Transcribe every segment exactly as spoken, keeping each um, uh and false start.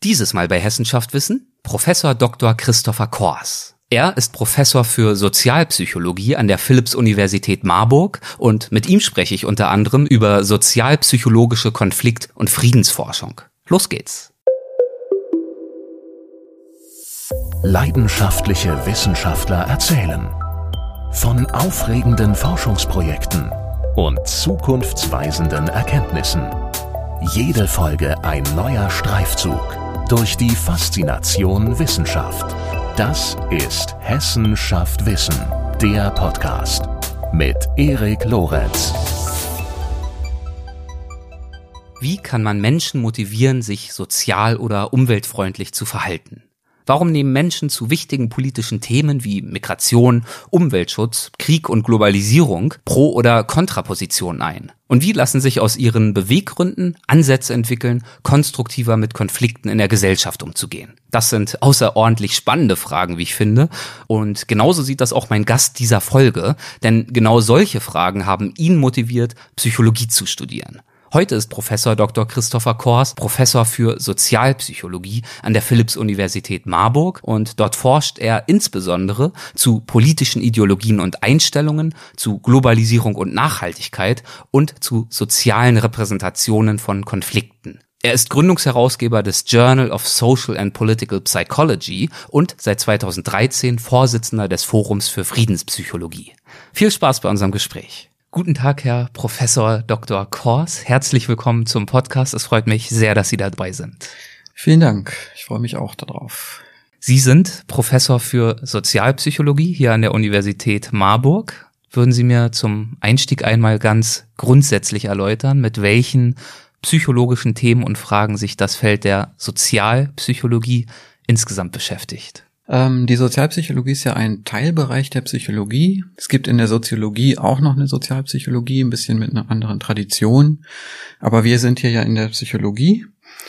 Dieses Mal bei Hessenschaft Wissen Professor Doktor Christopher Kors. Er ist Professor für Sozialpsychologie an der Philipps-Universität Marburg und mit ihm spreche ich unter anderem über sozialpsychologische Konflikt- und Friedensforschung. Los geht's. Leidenschaftliche Wissenschaftler erzählen von aufregenden Forschungsprojekten und zukunftsweisenden Erkenntnissen. Jede Folge ein neuer Streifzug durch die Faszination Wissenschaft. Das ist Hessenschaft Wissen, der Podcast mit Erik Lorenz. Wie kann man Menschen motivieren, sich sozial oder umweltfreundlich zu verhalten? Warum nehmen Menschen zu wichtigen politischen Themen wie Migration, Umweltschutz, Krieg und Globalisierung Pro- oder Kontrapositionen ein? Und wie lassen sich aus ihren Beweggründen Ansätze entwickeln, konstruktiver mit Konflikten in der Gesellschaft umzugehen? Das sind außerordentlich spannende Fragen, wie ich finde. Und genauso sieht das auch mein Gast dieser Folge, denn genau solche Fragen haben ihn motiviert, Psychologie zu studieren. Heute ist Professor Doktor Christopher Kors Professor für Sozialpsychologie an der Philipps-Universität Marburg und dort forscht er insbesondere zu politischen Ideologien und Einstellungen, zu Globalisierung und Nachhaltigkeit und zu sozialen Repräsentationen von Konflikten. Er ist Gründungsherausgeber des Journal of Social and Political Psychology und seit zweitausenddreizehn Vorsitzender des Forums für Friedenspsychologie. Viel Spaß bei unserem Gespräch. Guten Tag, Herr Professor Doktor Kors. Herzlich willkommen zum Podcast. Es freut mich sehr, dass Sie dabei sind. Vielen Dank. Ich freue mich auch darauf. Sie sind Professor für Sozialpsychologie hier an der Universität Marburg. Würden Sie mir zum Einstieg einmal ganz grundsätzlich erläutern, mit welchen psychologischen Themen und Fragen sich das Feld der Sozialpsychologie insgesamt beschäftigt? Ähm, die Sozialpsychologie ist ja ein Teilbereich der Psychologie. Es gibt in der Soziologie auch noch eine Sozialpsychologie, ein bisschen mit einer anderen Tradition. Aber wir sind hier ja in der Psychologie.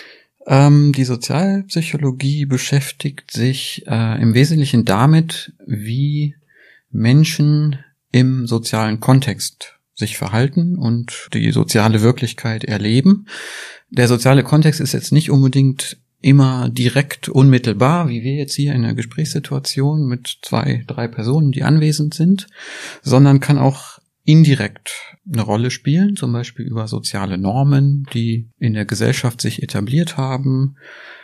Ähm, die Sozialpsychologie beschäftigt sich äh, im Wesentlichen damit, wie Menschen im sozialen Kontext sich verhalten und die soziale Wirklichkeit erleben. Der soziale Kontext ist jetzt nicht unbedingt immer direkt unmittelbar, wie wir jetzt hier in der Gesprächssituation mit zwei, drei Personen, die anwesend sind, sondern kann auch indirekt eine Rolle spielen, zum Beispiel über soziale Normen, die in der Gesellschaft sich etabliert haben,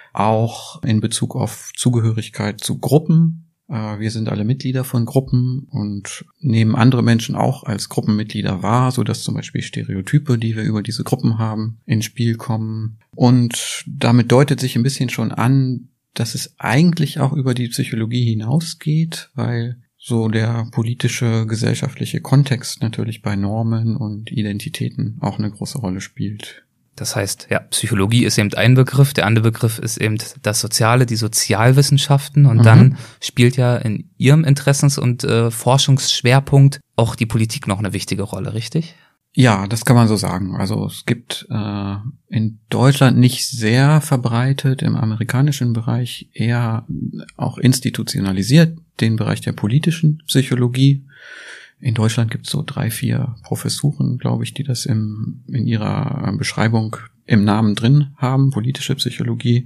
auch in Bezug auf Zugehörigkeit zu Gruppen. Wir sind alle Mitglieder von Gruppen und nehmen andere Menschen auch als Gruppenmitglieder wahr, sodass zum Beispiel Stereotype, die wir über diese Gruppen haben, ins Spiel kommen. Und damit deutet sich ein bisschen schon an, dass es eigentlich auch über die Psychologie hinausgeht, weil so der politische, gesellschaftliche Kontext natürlich bei Normen und Identitäten auch eine große Rolle spielt. Das heißt, ja, Psychologie ist eben ein Begriff, der andere Begriff ist eben das Soziale, die Sozialwissenschaften und mhm. dann spielt ja in Ihrem Interessens- und äh, Forschungsschwerpunkt auch die Politik noch eine wichtige Rolle, richtig? Ja, das kann man so sagen. Also es gibt äh, in Deutschland nicht sehr verbreitet, im amerikanischen Bereich eher auch institutionalisiert, den Bereich der politischen Psychologie. In Deutschland gibt es so drei, vier Professuren, glaube ich, die das im, in ihrer Beschreibung im Namen drin haben, politische Psychologie.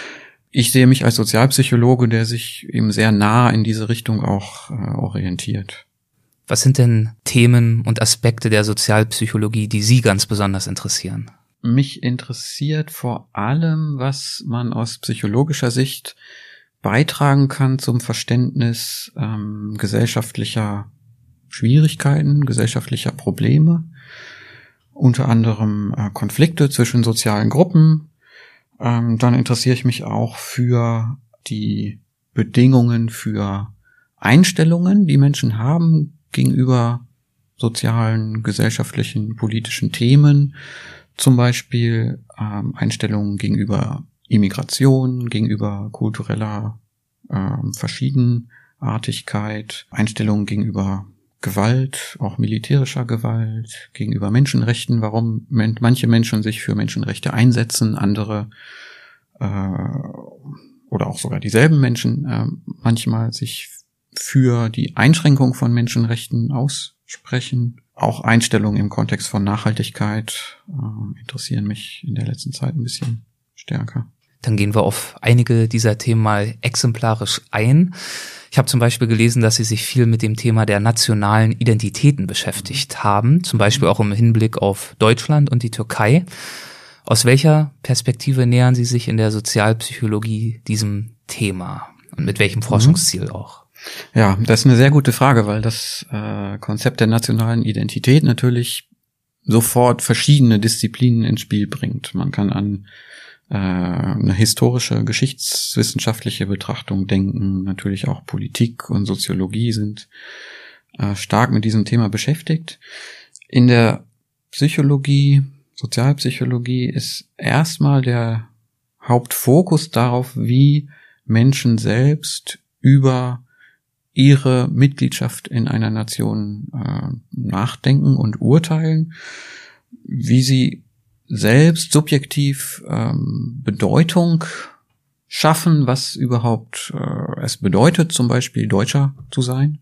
Ich sehe mich als Sozialpsychologe, der sich eben sehr nah in diese Richtung auch äh, orientiert. Was sind denn Themen und Aspekte der Sozialpsychologie, die Sie ganz besonders interessieren? Mich interessiert vor allem, was man aus psychologischer Sicht beitragen kann zum Verständnis ähm, gesellschaftlicher Schwierigkeiten, gesellschaftlicher Probleme, unter anderem äh, Konflikte zwischen sozialen Gruppen. Ähm, dann interessiere ich mich auch für die Bedingungen für Einstellungen, die Menschen haben gegenüber sozialen, gesellschaftlichen, politischen Themen. Zum Beispiel ähm, Einstellungen gegenüber Immigration, gegenüber kultureller ähm, Verschiedenartigkeit, Einstellungen gegenüber Gewalt, auch militärischer Gewalt, gegenüber Menschenrechten, warum manche Menschen sich für Menschenrechte einsetzen, andere äh, oder auch sogar dieselben Menschen äh, manchmal sich für die Einschränkung von Menschenrechten aussprechen. Auch Einstellungen im Kontext von Nachhaltigkeit äh, interessieren mich in der letzten Zeit ein bisschen stärker. Dann gehen wir auf einige dieser Themen mal exemplarisch ein. Ich habe zum Beispiel gelesen, dass Sie sich viel mit dem Thema der nationalen Identitäten beschäftigt haben, zum Beispiel auch im Hinblick auf Deutschland und die Türkei. Aus welcher Perspektive nähern Sie sich in der Sozialpsychologie diesem Thema und mit welchem Forschungsziel auch? Ja, das ist eine sehr gute Frage, weil das äh, Konzept der nationalen Identität natürlich sofort verschiedene Disziplinen ins Spiel bringt. Man kann an äh, eine historische, geschichtswissenschaftliche Betrachtung denken, natürlich auch Politik und Soziologie sind äh, stark mit diesem Thema beschäftigt. In der Psychologie, Sozialpsychologie ist erstmal der Hauptfokus darauf, wie Menschen selbst über ihre Mitgliedschaft in einer Nation äh, nachdenken und urteilen, wie sie selbst subjektiv ähm, Bedeutung schaffen, was überhaupt äh, es bedeutet, zum Beispiel Deutscher zu sein.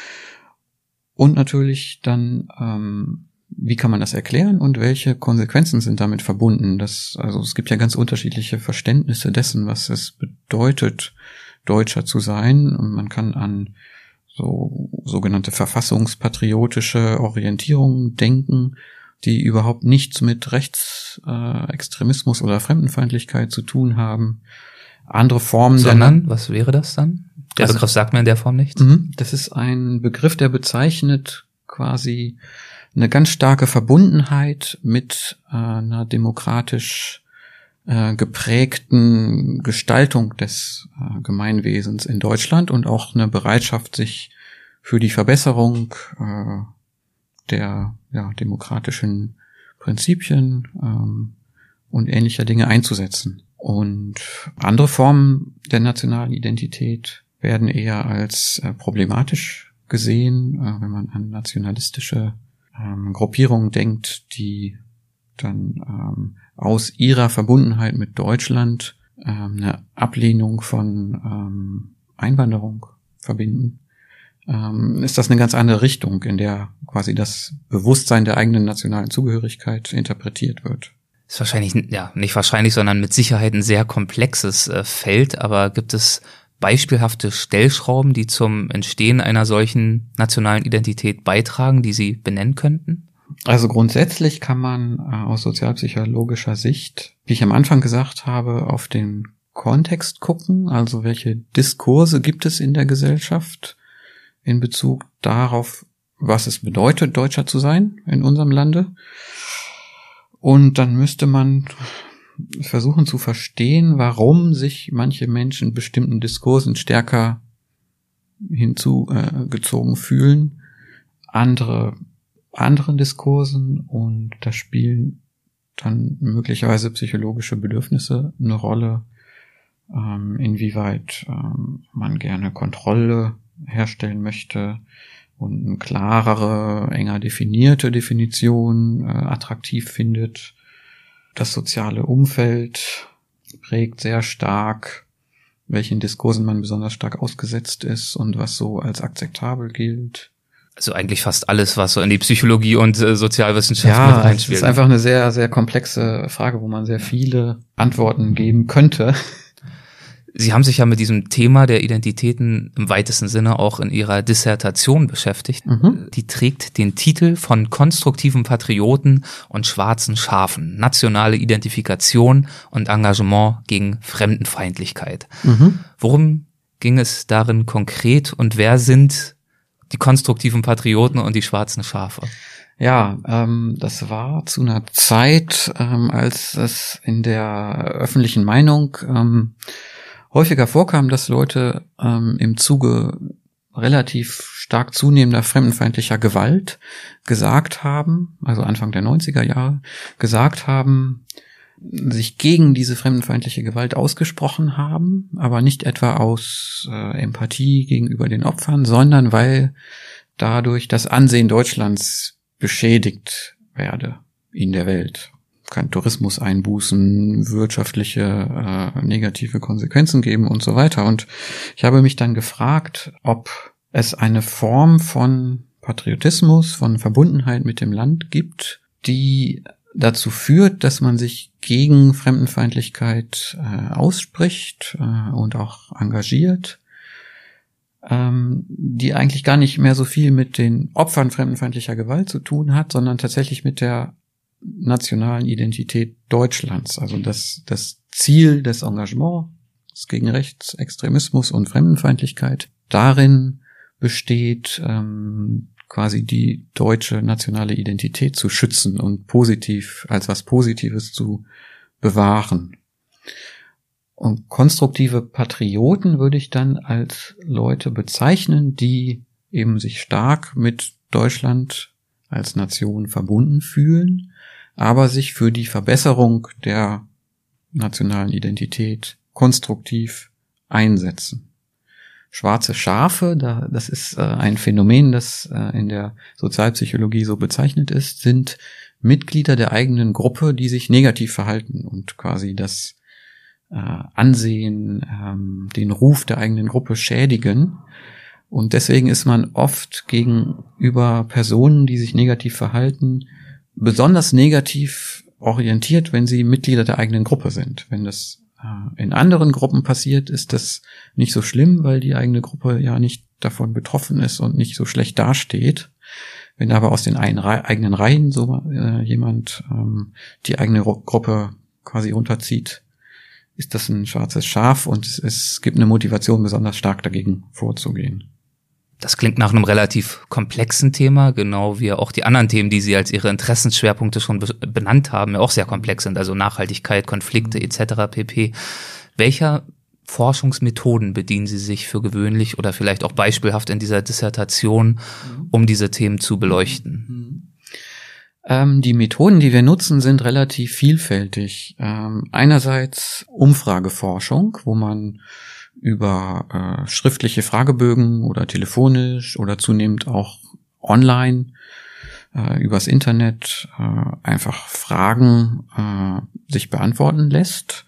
Und natürlich dann, ähm, wie kann man das erklären und welche Konsequenzen sind damit verbunden? Das, also es gibt ja ganz unterschiedliche Verständnisse dessen, was es bedeutet, Deutscher zu sein. Und man kann an so sogenannte verfassungspatriotische Orientierungen denken, die überhaupt nichts mit Rechtsextremismus äh, oder Fremdenfeindlichkeit zu tun haben. Andere Formen. Sondern, der, was wäre das dann? Der also, Begriff sagt mir in der Form nichts. Das ist ein Begriff, der bezeichnet quasi eine ganz starke Verbundenheit mit äh, einer demokratisch äh, geprägten Gestaltung des äh, Gemeinwesens in Deutschland und auch eine Bereitschaft, sich für die Verbesserung äh, der ja, demokratischen Prinzipien ähm, und ähnlicher Dinge einzusetzen. Und andere Formen der nationalen Identität werden eher als äh, problematisch gesehen, äh, wenn man an nationalistische ähm, Gruppierungen denkt, die dann ähm, aus ihrer Verbundenheit mit Deutschland ähm, eine Ablehnung von ähm, Einwanderung verbinden. Ähm, ist das eine ganz andere Richtung, in der quasi das Bewusstsein der eigenen nationalen Zugehörigkeit interpretiert wird. Ist wahrscheinlich, ja, nicht wahrscheinlich, sondern mit Sicherheit ein sehr komplexes äh, Feld, aber gibt es beispielhafte Stellschrauben, die zum Entstehen einer solchen nationalen Identität beitragen, die Sie benennen könnten? Also grundsätzlich kann man äh, aus sozialpsychologischer Sicht, wie ich am Anfang gesagt habe, auf den Kontext gucken, also welche Diskurse gibt es in der Gesellschaft in Bezug darauf, was es bedeutet, Deutscher zu sein in unserem Lande. Und dann müsste man versuchen zu verstehen, warum sich manche Menschen bestimmten Diskursen stärker hinzugezogen äh, fühlen, andere anderen Diskursen, und da spielen dann möglicherweise psychologische Bedürfnisse eine Rolle, ähm, inwieweit ähm, man gerne Kontrolle herstellen möchte und eine klarere, enger definierte Definition äh, attraktiv findet. Das soziale Umfeld prägt sehr stark, welchen Diskursen man besonders stark ausgesetzt ist und was so als akzeptabel gilt. Also eigentlich fast alles, was so in die Psychologie und äh, Sozialwissenschaft ja, mit reinspielt. Ja, das ist einfach eine sehr, sehr komplexe Frage, wo man sehr viele Antworten geben könnte. Sie haben sich ja mit diesem Thema der Identitäten im weitesten Sinne auch in Ihrer Dissertation beschäftigt. Mhm. Die trägt den Titel von konstruktiven Patrioten und schwarzen Schafen, nationale Identifikation und Engagement gegen Fremdenfeindlichkeit. Mhm. Worum ging es darin konkret und wer sind die konstruktiven Patrioten und die schwarzen Schafe? Ja, ähm, das war zu einer Zeit, ähm, als es in der öffentlichen Meinung ähm, häufiger vorkam, dass Leute ähm, im Zuge relativ stark zunehmender fremdenfeindlicher Gewalt gesagt haben, also Anfang der neunziger Jahre, gesagt haben, sich gegen diese fremdenfeindliche Gewalt ausgesprochen haben, aber nicht etwa aus äh, Empathie gegenüber den Opfern, sondern weil dadurch das Ansehen Deutschlands beschädigt werde in der Welt. Kann Tourismus einbußen, wirtschaftliche äh, negative Konsequenzen geben und so weiter. Und ich habe mich dann gefragt, ob es eine Form von Patriotismus, von Verbundenheit mit dem Land gibt, die dazu führt, dass man sich gegen Fremdenfeindlichkeit äh, ausspricht äh, und auch engagiert, ähm, die eigentlich gar nicht mehr so viel mit den Opfern fremdenfeindlicher Gewalt zu tun hat, sondern tatsächlich mit der nationalen Identität Deutschlands. Also das, das Ziel des Engagements gegen Rechtsextremismus und Fremdenfeindlichkeit darin besteht, ähm, quasi die deutsche nationale Identität zu schützen und positiv, als was Positives zu bewahren. Und konstruktive Patrioten würde ich dann als Leute bezeichnen, die eben sich stark mit Deutschland als Nation verbunden fühlen, aber sich für die Verbesserung der nationalen Identität konstruktiv einsetzen. Schwarze Schafe, da, das ist äh, ein Phänomen, das äh, in der Sozialpsychologie so bezeichnet ist, sind Mitglieder der eigenen Gruppe, die sich negativ verhalten und quasi das äh, Ansehen, ähm, den Ruf der eigenen Gruppe schädigen. Und deswegen ist man oft gegenüber Personen, die sich negativ verhalten, besonders negativ orientiert, wenn sie Mitglieder der eigenen Gruppe sind. Wenn das äh, in anderen Gruppen passiert, ist das nicht so schlimm, weil die eigene Gruppe ja nicht davon betroffen ist und nicht so schlecht dasteht. Wenn aber aus den ein, eigenen Reihen so äh, jemand ähm, die eigene Ru- Gruppe quasi runterzieht, ist das ein schwarzes Schaf und es, es gibt eine Motivation, besonders stark dagegen vorzugehen. Das klingt nach einem relativ komplexen Thema, genau wie auch die anderen Themen, die Sie als Ihre Interessensschwerpunkte schon be- benannt haben, ja auch sehr komplex sind, also Nachhaltigkeit, Konflikte et cetera pp. Welcher Forschungsmethoden bedienen Sie sich für gewöhnlich oder vielleicht auch beispielhaft in dieser Dissertation, um diese Themen zu beleuchten? Ähm, die Methoden, die wir nutzen, sind relativ vielfältig. Ähm, einerseits Umfrageforschung, wo man über äh, schriftliche Fragebögen oder telefonisch oder zunehmend auch online äh, übers Internet äh, einfach Fragen äh, sich beantworten lässt.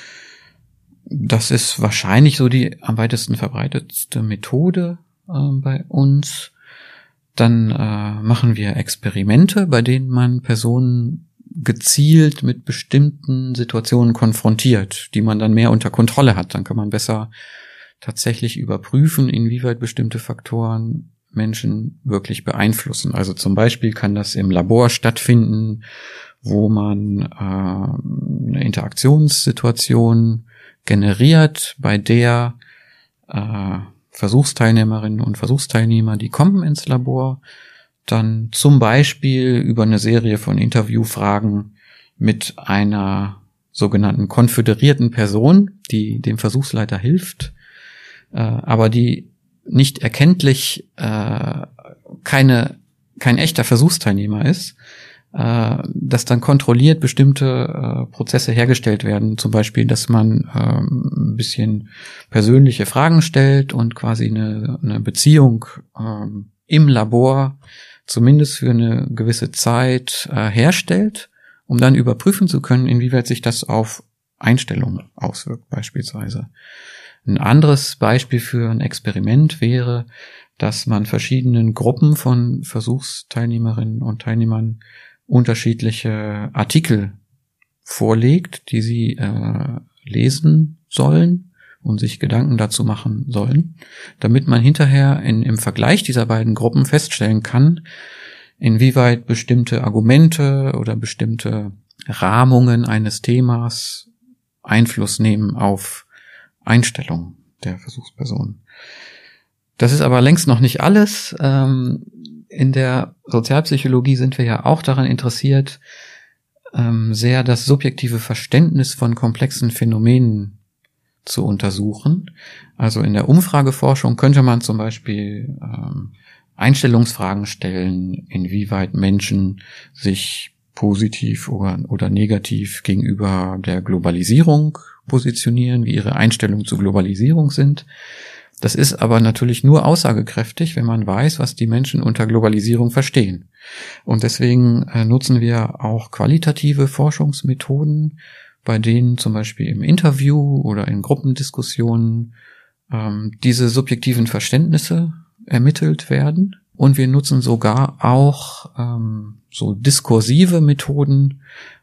Das ist wahrscheinlich so die am weitesten verbreitetste Methode äh, bei uns. Dann äh, machen wir Experimente, bei denen man Personen gezielt mit bestimmten Situationen konfrontiert, die man dann mehr unter Kontrolle hat. Dann kann man besser tatsächlich überprüfen, inwieweit bestimmte Faktoren Menschen wirklich beeinflussen. Also zum Beispiel kann das im Labor stattfinden, wo man äh, eine Interaktionssituation generiert, bei der äh, Versuchsteilnehmerinnen und Versuchsteilnehmer, die kommen ins Labor, dann zum Beispiel über eine Serie von Interviewfragen mit einer sogenannten konföderierten Person, die dem Versuchsleiter hilft, äh, aber die nicht erkenntlich äh, keine kein echter Versuchsteilnehmer ist, äh, dass dann kontrolliert bestimmte äh, Prozesse hergestellt werden, zum Beispiel, dass man äh, ein bisschen persönliche Fragen stellt und quasi eine, eine Beziehung äh, im Labor zumindest für eine gewisse Zeit äh, herstellt, um dann überprüfen zu können, inwieweit sich das auf Einstellungen auswirkt beispielsweise. Ein anderes Beispiel für ein Experiment wäre, dass man verschiedenen Gruppen von Versuchsteilnehmerinnen und Teilnehmern unterschiedliche Artikel vorlegt, die sie äh, lesen sollen und sich Gedanken dazu machen sollen, damit man hinterher in, im Vergleich dieser beiden Gruppen feststellen kann, inwieweit bestimmte Argumente oder bestimmte Rahmungen eines Themas Einfluss nehmen auf Einstellungen der Versuchsperson. Das ist aber längst noch nicht alles. Ähm, in der Sozialpsychologie sind wir ja auch daran interessiert, ähm, sehr das subjektive Verständnis von komplexen Phänomenen zu untersuchen. Also in der Umfrageforschung könnte man zum Beispiel ähm, Einstellungsfragen stellen, inwieweit Menschen sich positiv oder, oder negativ gegenüber der Globalisierung positionieren, wie ihre Einstellungen zur Globalisierung sind. Das ist aber natürlich nur aussagekräftig, wenn man weiß, was die Menschen unter Globalisierung verstehen. Und deswegen äh, nutzen wir auch qualitative Forschungsmethoden, bei denen zum Beispiel im Interview oder in Gruppendiskussionen ähm, diese subjektiven Verständnisse ermittelt werden. Und wir nutzen sogar auch ähm, so diskursive Methoden,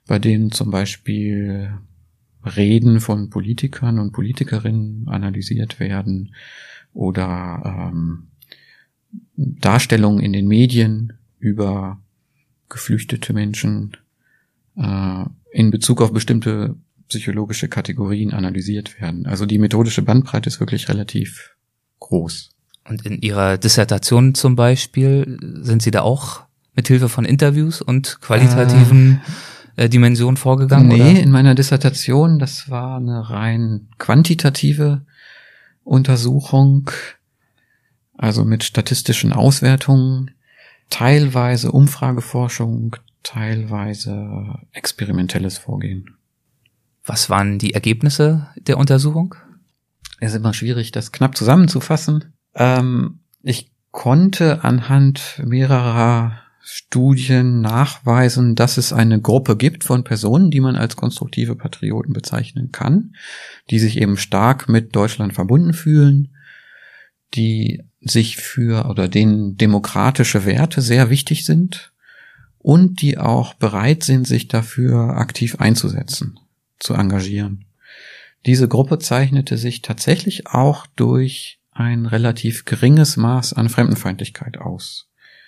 bei denen zum Beispiel Reden von Politikern und Politikerinnen analysiert werden oder ähm, Darstellungen in den Medien über geflüchtete Menschen äh, in Bezug auf bestimmte psychologische Kategorien analysiert werden. Also die methodische Bandbreite ist wirklich relativ groß. Und in Ihrer Dissertation zum Beispiel sind Sie da auch mit Hilfe von Interviews und qualitativen äh, Dimensionen vorgegangen? Nee, oder? In meiner Dissertation, das war eine rein quantitative Untersuchung, also mit statistischen Auswertungen, teilweise Umfrageforschung, teilweise experimentelles Vorgehen. Was waren die Ergebnisse der Untersuchung? Es ist immer schwierig, das knapp zusammenzufassen. Ähm, ich konnte anhand mehrerer Studien nachweisen, dass es eine Gruppe gibt von Personen, die man als konstruktive Patrioten bezeichnen kann, die sich eben stark mit Deutschland verbunden fühlen, die sich für oder denen demokratische Werte sehr wichtig sind und die auch bereit sind, sich dafür aktiv einzusetzen, zu engagieren. Diese Gruppe zeichnete sich tatsächlich auch durch ein relativ geringes Maß an Fremdenfeindlichkeit aus.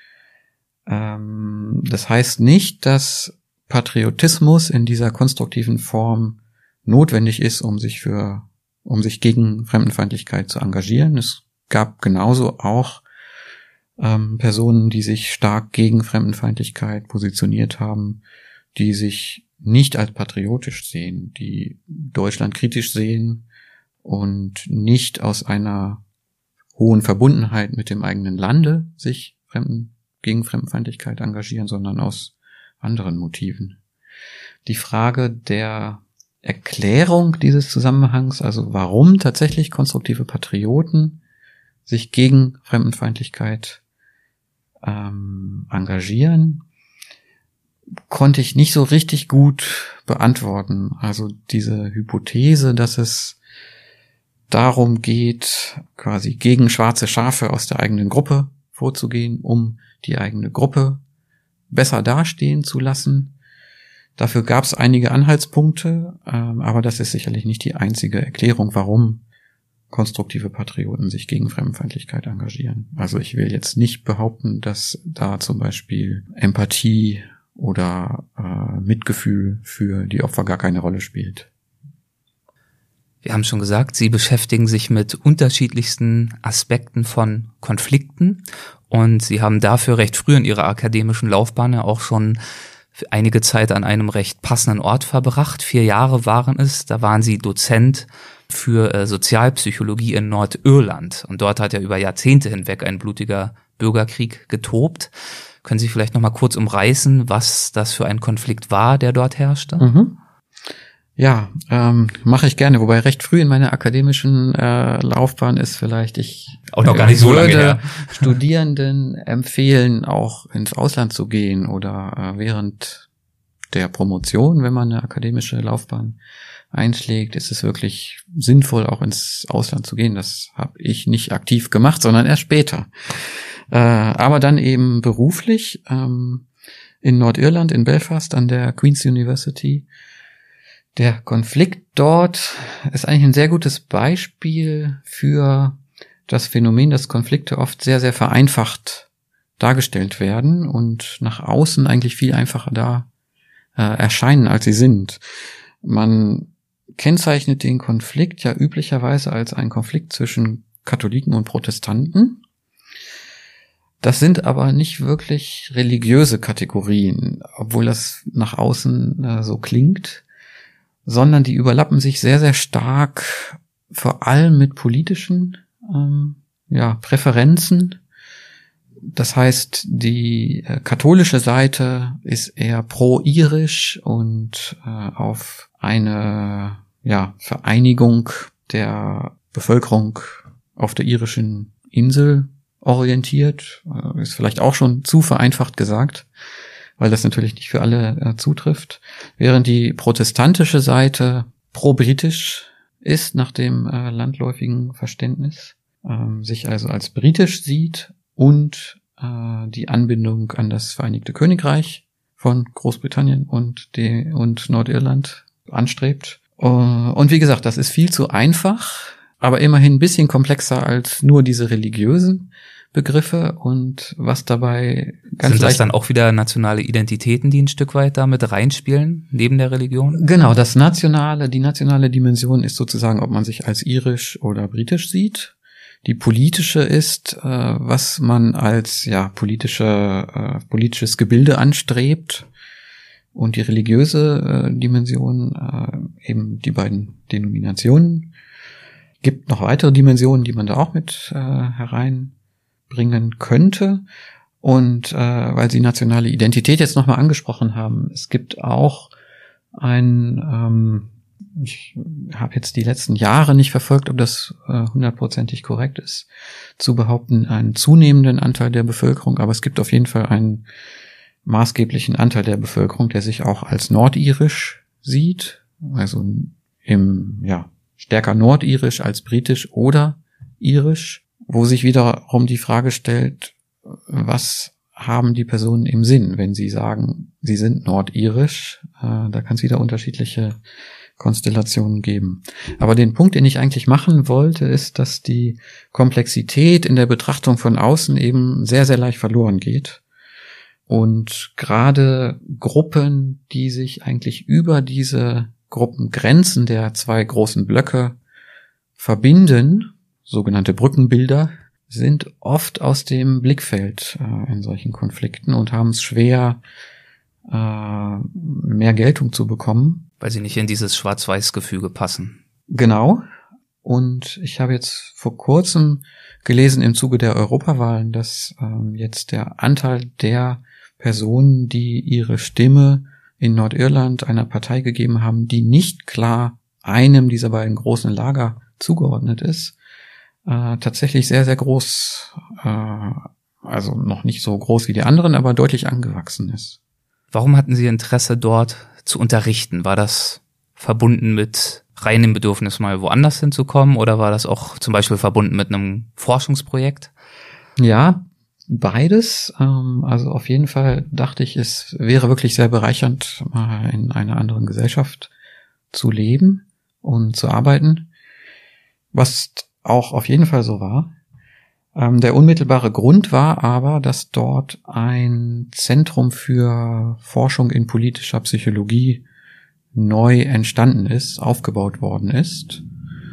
Ähm, das heißt nicht, dass Patriotismus in dieser konstruktiven Form notwendig ist, um sich für, um sich gegen Fremdenfeindlichkeit zu engagieren. Es gab genauso auch ähm, Personen, die sich stark gegen Fremdenfeindlichkeit positioniert haben, die sich nicht als patriotisch sehen, die Deutschland kritisch sehen und nicht aus einer hohen Verbundenheit mit dem eigenen Lande sich Fremden, gegen Fremdenfeindlichkeit engagieren, sondern aus anderen Motiven. Die Frage der Erklärung dieses Zusammenhangs, also warum tatsächlich konstruktive Patrioten sich gegen Fremdenfeindlichkeit ähm, engagieren, konnte ich nicht so richtig gut beantworten. Also diese Hypothese, dass es darum geht, quasi gegen schwarze Schafe aus der eigenen Gruppe vorzugehen, um die eigene Gruppe besser dastehen zu lassen. Dafür gab es einige Anhaltspunkte, aber das ist sicherlich nicht die einzige Erklärung, warum konstruktive Patrioten sich gegen Fremdenfeindlichkeit engagieren. Also ich will jetzt nicht behaupten, dass da zum Beispiel Empathie oder äh, Mitgefühl für die Opfer gar keine Rolle spielt. Wir haben schon gesagt, Sie beschäftigen sich mit unterschiedlichsten Aspekten von Konflikten und Sie haben dafür recht früh in Ihrer akademischen Laufbahn ja auch schon für einige Zeit an einem recht passenden Ort verbracht. Vier Jahre waren es, da waren Sie Dozent für äh, Sozialpsychologie in Nordirland und dort hat ja über Jahrzehnte hinweg ein blutiger Bürgerkrieg getobt. Können Sie vielleicht noch mal kurz umreißen, was das für ein Konflikt war, der dort herrschte? Mhm. Ja, ähm, mache ich gerne. Wobei recht früh in meiner akademischen äh, Laufbahn ist vielleicht, ich auch noch gar nicht so lange her. Studierenden empfehlen, auch ins Ausland zu gehen oder äh, während der Promotion, wenn man eine akademische Laufbahn einschlägt, ist es wirklich sinnvoll, auch ins Ausland zu gehen. Das habe ich nicht aktiv gemacht, sondern erst später. Äh, aber dann eben beruflich ähm, in Nordirland, in Belfast an der Queen's University. Der Konflikt dort ist eigentlich ein sehr gutes Beispiel für das Phänomen, dass Konflikte oft sehr, sehr vereinfacht dargestellt werden und nach außen eigentlich viel einfacher da äh, erscheinen, als sie sind. Man kennzeichnet den Konflikt ja üblicherweise als einen Konflikt zwischen Katholiken und Protestanten. Das sind aber nicht wirklich religiöse Kategorien, obwohl das nach außen äh, so klingt, sondern die überlappen sich sehr, sehr stark, vor allem mit politischen ähm, ja, Präferenzen. Das heißt, die äh, katholische Seite ist eher pro-irisch und äh, auf eine ja, Vereinigung der Bevölkerung auf der irischen Insel orientiert. Äh, ist vielleicht auch schon zu vereinfacht gesagt, weil das natürlich nicht für alle äh, zutrifft. Während die protestantische Seite pro-britisch ist, nach dem äh, landläufigen Verständnis, ähm, sich also als britisch sieht und äh, die Anbindung an das Vereinigte Königreich von Großbritannien und die, und Nordirland anstrebt. Und wie gesagt, das ist viel zu einfach, aber immerhin ein bisschen komplexer als nur diese religiösen Begriffe und was dabei ganz Sind das leicht dann auch wieder nationale Identitäten, die ein Stück weit da mit reinspielen, neben der Religion? Genau, das nationale, die nationale Dimension ist sozusagen, ob man sich als irisch oder britisch sieht. Die politische ist, äh, was man als ja politische äh, politisches Gebilde anstrebt, und die religiöse äh, Dimension, äh, eben die beiden Denominationen. Gibt noch weitere Dimensionen, die man da auch mit äh, hereinbringen könnte. Und äh, weil Sie nationale Identität jetzt nochmal angesprochen haben, es gibt auch ein, ähm, ich habe jetzt die letzten Jahre nicht verfolgt, ob das äh, hundertprozentig korrekt ist, zu behaupten, einen zunehmenden Anteil der Bevölkerung, aber es gibt auf jeden Fall einen maßgeblichen Anteil der Bevölkerung, der sich auch als nordirisch sieht, also im, ja, stärker nordirisch als britisch oder irisch, wo sich wiederum die Frage stellt, was haben die Personen im Sinn, wenn sie sagen, sie sind nordirisch? Äh, da kann es wieder unterschiedliche Konstellationen geben. Aber den Punkt, den ich eigentlich machen wollte, ist, dass die Komplexität in der Betrachtung von außen eben sehr, sehr leicht verloren geht. Und gerade Gruppen, die sich eigentlich über diese Gruppengrenzen der zwei großen Blöcke verbinden, sogenannte Brückenbilder, sind oft aus dem Blickfeld äh, in solchen Konflikten und haben es schwer, äh, mehr Geltung zu bekommen. Weil sie nicht in dieses Schwarz-Weiß-Gefüge passen. Genau. Und ich habe jetzt vor kurzem gelesen im Zuge der Europawahlen, dass ähm, jetzt der Anteil der Personen, die ihre Stimme in Nordirland einer Partei gegeben haben, die nicht klar einem dieser beiden großen Lager zugeordnet ist, äh, tatsächlich sehr, sehr groß, äh, also noch nicht so groß wie die anderen, aber deutlich angewachsen ist. Warum hatten Sie Interesse, dort zu unterrichten? War das verbunden mit reinem Bedürfnis, mal woanders hinzukommen, oder war das auch zum Beispiel verbunden mit einem Forschungsprojekt? Ja, beides. Also auf jeden Fall dachte ich, es wäre wirklich sehr bereichernd, mal in einer anderen Gesellschaft zu leben und zu arbeiten, was auch auf jeden Fall so war. Der unmittelbare Grund war aber, dass dort ein Zentrum für Forschung in politischer Psychologie neu entstanden ist, aufgebaut worden ist.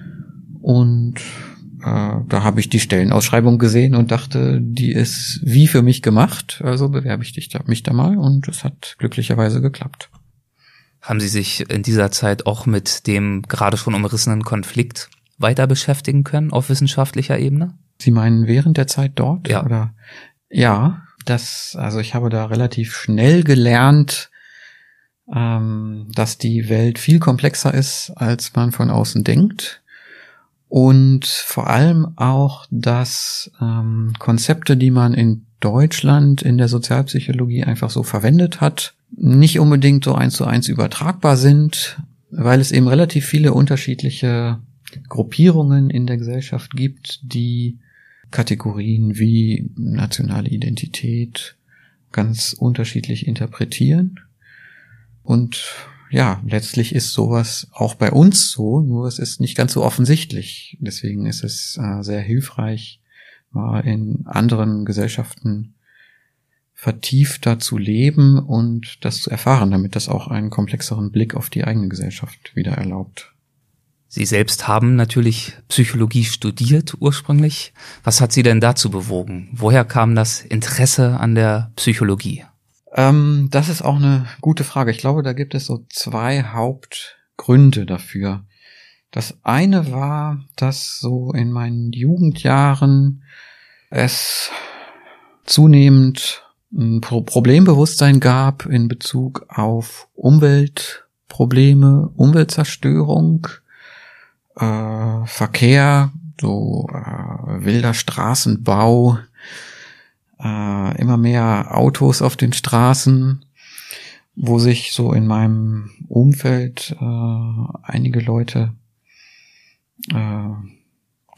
Und äh, da habe ich die Stellenausschreibung gesehen und dachte, die ist wie für mich gemacht, also bewerbe ich dich da, mich da mal, und es hat glücklicherweise geklappt. Haben Sie sich in dieser Zeit auch mit dem gerade schon umrissenen Konflikt weiter beschäftigen können auf wissenschaftlicher Ebene? Sie meinen während der Zeit dort? Ja. Oder? Ja, das, also ich habe da relativ schnell gelernt, ähm, dass die Welt viel komplexer ist, als man von außen denkt. Und vor allem auch, dass ähm, Konzepte, die man in Deutschland in der Sozialpsychologie einfach so verwendet hat, nicht unbedingt so eins zu eins übertragbar sind, weil es eben relativ viele unterschiedliche Gruppierungen in der Gesellschaft gibt, die Kategorien wie nationale Identität ganz unterschiedlich interpretieren. Und ja, letztlich ist sowas auch bei uns so, nur es ist nicht ganz so offensichtlich. Deswegen ist es äh, sehr hilfreich, mal in anderen Gesellschaften vertiefter zu leben und das zu erfahren, damit das auch einen komplexeren Blick auf die eigene Gesellschaft wieder erlaubt. Sie selbst haben natürlich Psychologie studiert ursprünglich. Was hat Sie denn dazu bewogen? Woher kam das Interesse an der Psychologie? Ähm, das ist auch eine gute Frage. Ich glaube, da gibt es so zwei Hauptgründe dafür. Das eine war, dass so in meinen Jugendjahren es zunehmend ein Problembewusstsein gab in Bezug auf Umweltprobleme, Umweltzerstörung, Äh, Verkehr, so äh, wilder Straßenbau, äh, immer mehr Autos auf den Straßen, wo sich so in meinem Umfeld äh, einige Leute äh,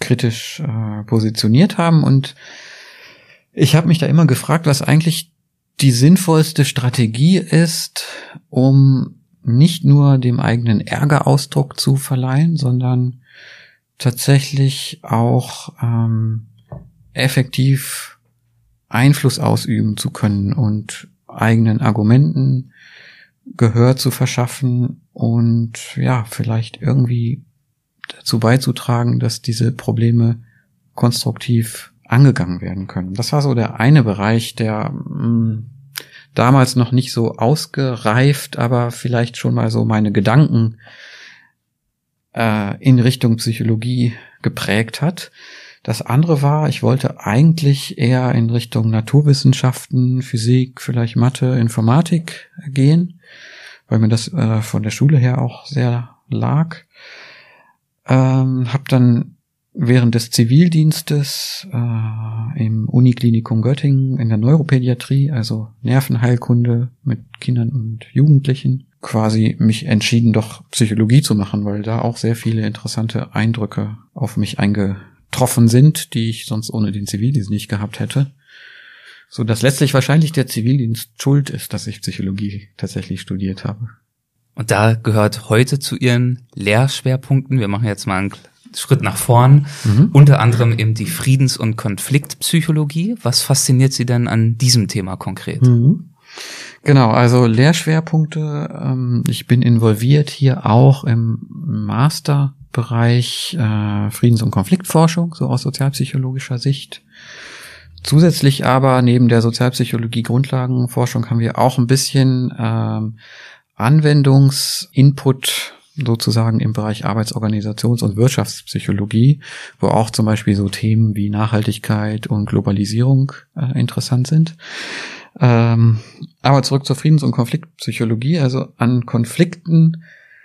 kritisch äh, positioniert haben. Und ich habe mich da immer gefragt, was eigentlich die sinnvollste Strategie ist, um nicht nur dem eigenen Ärger Ausdruck zu verleihen, sondern tatsächlich auch ähm, effektiv Einfluss ausüben zu können und eigenen Argumenten Gehör zu verschaffen und ja, vielleicht irgendwie dazu beizutragen, dass diese Probleme konstruktiv angegangen werden können. Das war so der eine Bereich, der mh, damals noch nicht so ausgereift, aber vielleicht schon mal so meine Gedanken äh, in Richtung Psychologie geprägt hat. Das andere war, ich wollte eigentlich eher in Richtung Naturwissenschaften, Physik, vielleicht Mathe, Informatik gehen, weil mir das äh, von der Schule her auch sehr lag. Ähm, habe dann während des Zivildienstes äh, im Uniklinikum Göttingen in der Neuropädiatrie, also Nervenheilkunde mit Kindern und Jugendlichen, quasi mich entschieden, doch Psychologie zu machen, weil da auch sehr viele interessante Eindrücke auf mich eingetroffen sind, die ich sonst ohne den Zivildienst nicht gehabt hätte. So dass letztlich wahrscheinlich der Zivildienst schuld ist, dass ich Psychologie tatsächlich studiert habe. Und da gehört heute zu Ihren Lehrschwerpunkten, wir machen jetzt mal einen Schritt nach vorn, mhm. unter anderem eben die Friedens- und Konfliktpsychologie. Was fasziniert Sie denn an diesem Thema konkret? Mhm. Genau, also Lehrschwerpunkte. Ähm, ich bin involviert hier auch im Masterbereich äh, Friedens- und Konfliktforschung, so aus sozialpsychologischer Sicht. Zusätzlich aber neben der Sozialpsychologie Grundlagenforschung haben wir auch ein bisschen ähm, Anwendungsinput sozusagen im Bereich Arbeitsorganisations- und Wirtschaftspsychologie, wo auch zum Beispiel so Themen wie Nachhaltigkeit und Globalisierung äh, interessant sind. Ähm, aber zurück zur Friedens- und Konfliktpsychologie, also an Konflikten,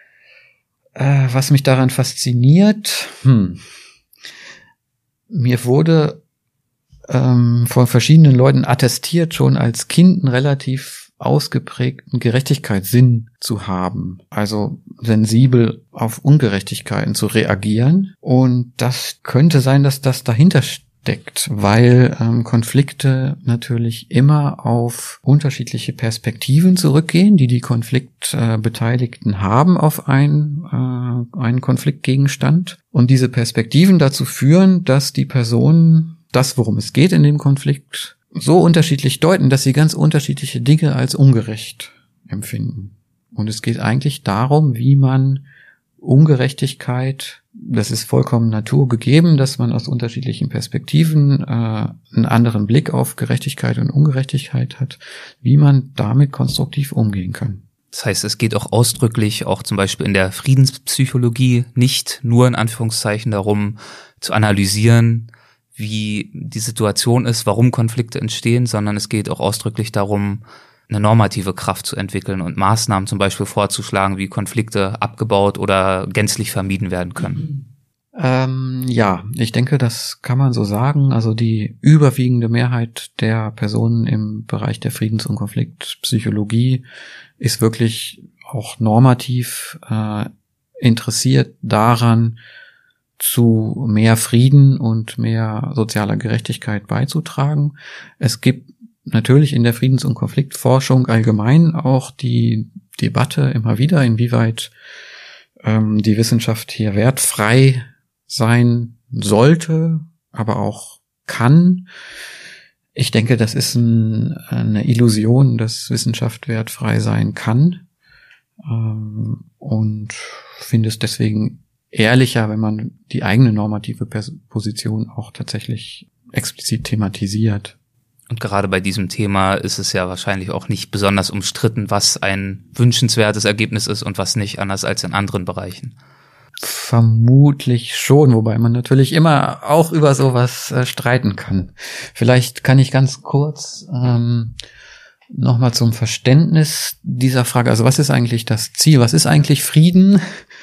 äh, was mich daran fasziniert, hm, mir wurde ähm, von verschiedenen Leuten attestiert, schon als Kind einen relativ ausgeprägten Gerechtigkeitssinn zu haben, also sensibel auf Ungerechtigkeiten zu reagieren. Und das könnte sein, dass das dahinter steckt, weil ähm, Konflikte natürlich immer auf unterschiedliche Perspektiven zurückgehen, die die Konfliktbeteiligten äh, haben auf ein, äh, einen Konfliktgegenstand. Und diese Perspektiven dazu führen, dass die Personen das, worum es geht in dem Konflikt, so unterschiedlich deuten, dass sie ganz unterschiedliche Dinge als ungerecht empfinden. Und es geht eigentlich darum, wie man Ungerechtigkeit, das ist vollkommen naturgegeben, dass man aus unterschiedlichen Perspektiven äh, einen anderen Blick auf Gerechtigkeit und Ungerechtigkeit hat, wie man damit konstruktiv umgehen kann. Das heißt, es geht auch ausdrücklich, auch zum Beispiel in der Friedenspsychologie, nicht nur in Anführungszeichen darum zu analysieren, wie die Situation ist, warum Konflikte entstehen, sondern es geht auch ausdrücklich darum, eine normative Kraft zu entwickeln und Maßnahmen zum Beispiel vorzuschlagen, wie Konflikte abgebaut oder gänzlich vermieden werden können. Ähm, ja, ich denke, das kann man so sagen. Also die überwiegende Mehrheit der Personen im Bereich der Friedens- und Konfliktpsychologie ist wirklich auch normativ äh, interessiert daran, zu mehr Frieden und mehr sozialer Gerechtigkeit beizutragen. Es gibt natürlich in der Friedens- und Konfliktforschung allgemein auch die Debatte immer wieder, inwieweit ähm, die Wissenschaft hier wertfrei sein sollte, aber auch kann. Ich denke, das ist ein, eine Illusion, dass Wissenschaft wertfrei sein kann, ähm, und finde es deswegen ehrlicher, wenn man die eigene normative Position auch tatsächlich explizit thematisiert. Und gerade bei diesem Thema ist es ja wahrscheinlich auch nicht besonders umstritten, was ein wünschenswertes Ergebnis ist und was nicht, anders als in anderen Bereichen. Vermutlich schon, wobei man natürlich immer auch über sowas äh, streiten kann. Vielleicht kann ich ganz kurz ähm, nochmal zum Verständnis dieser Frage, also was ist eigentlich das Ziel, was ist eigentlich Frieden?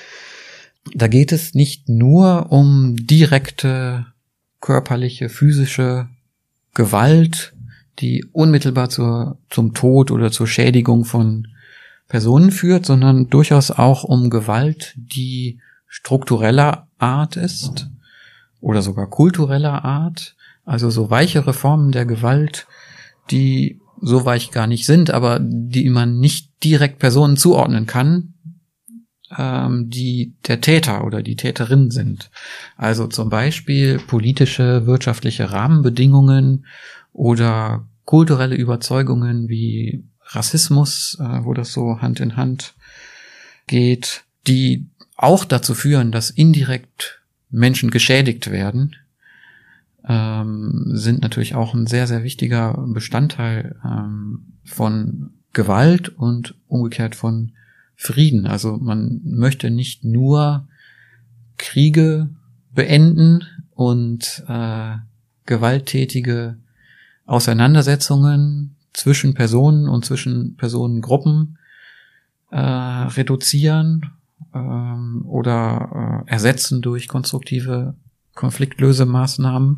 Da geht es nicht nur um direkte körperliche, physische Gewalt, die unmittelbar zur, zum Tod oder zur Schädigung von Personen führt, sondern durchaus auch um Gewalt, die struktureller Art ist oder sogar kultureller Art, also so weichere Formen der Gewalt, die so weich gar nicht sind, aber die man nicht direkt Personen zuordnen kann, ähm, die der Täter oder die Täterin sind. Also zum Beispiel politische, wirtschaftliche Rahmenbedingungen oder kulturelle Überzeugungen wie Rassismus, äh, wo das so Hand in Hand geht, die auch dazu führen, dass indirekt Menschen geschädigt werden, ähm, sind natürlich auch ein sehr, sehr wichtiger Bestandteil ähm, von Gewalt und umgekehrt von Frieden. Also man möchte nicht nur Kriege beenden und äh, gewalttätige Auseinandersetzungen zwischen Personen und zwischen Personengruppen äh, reduzieren ähm, oder äh, ersetzen durch konstruktive Konfliktlösemaßnahmen,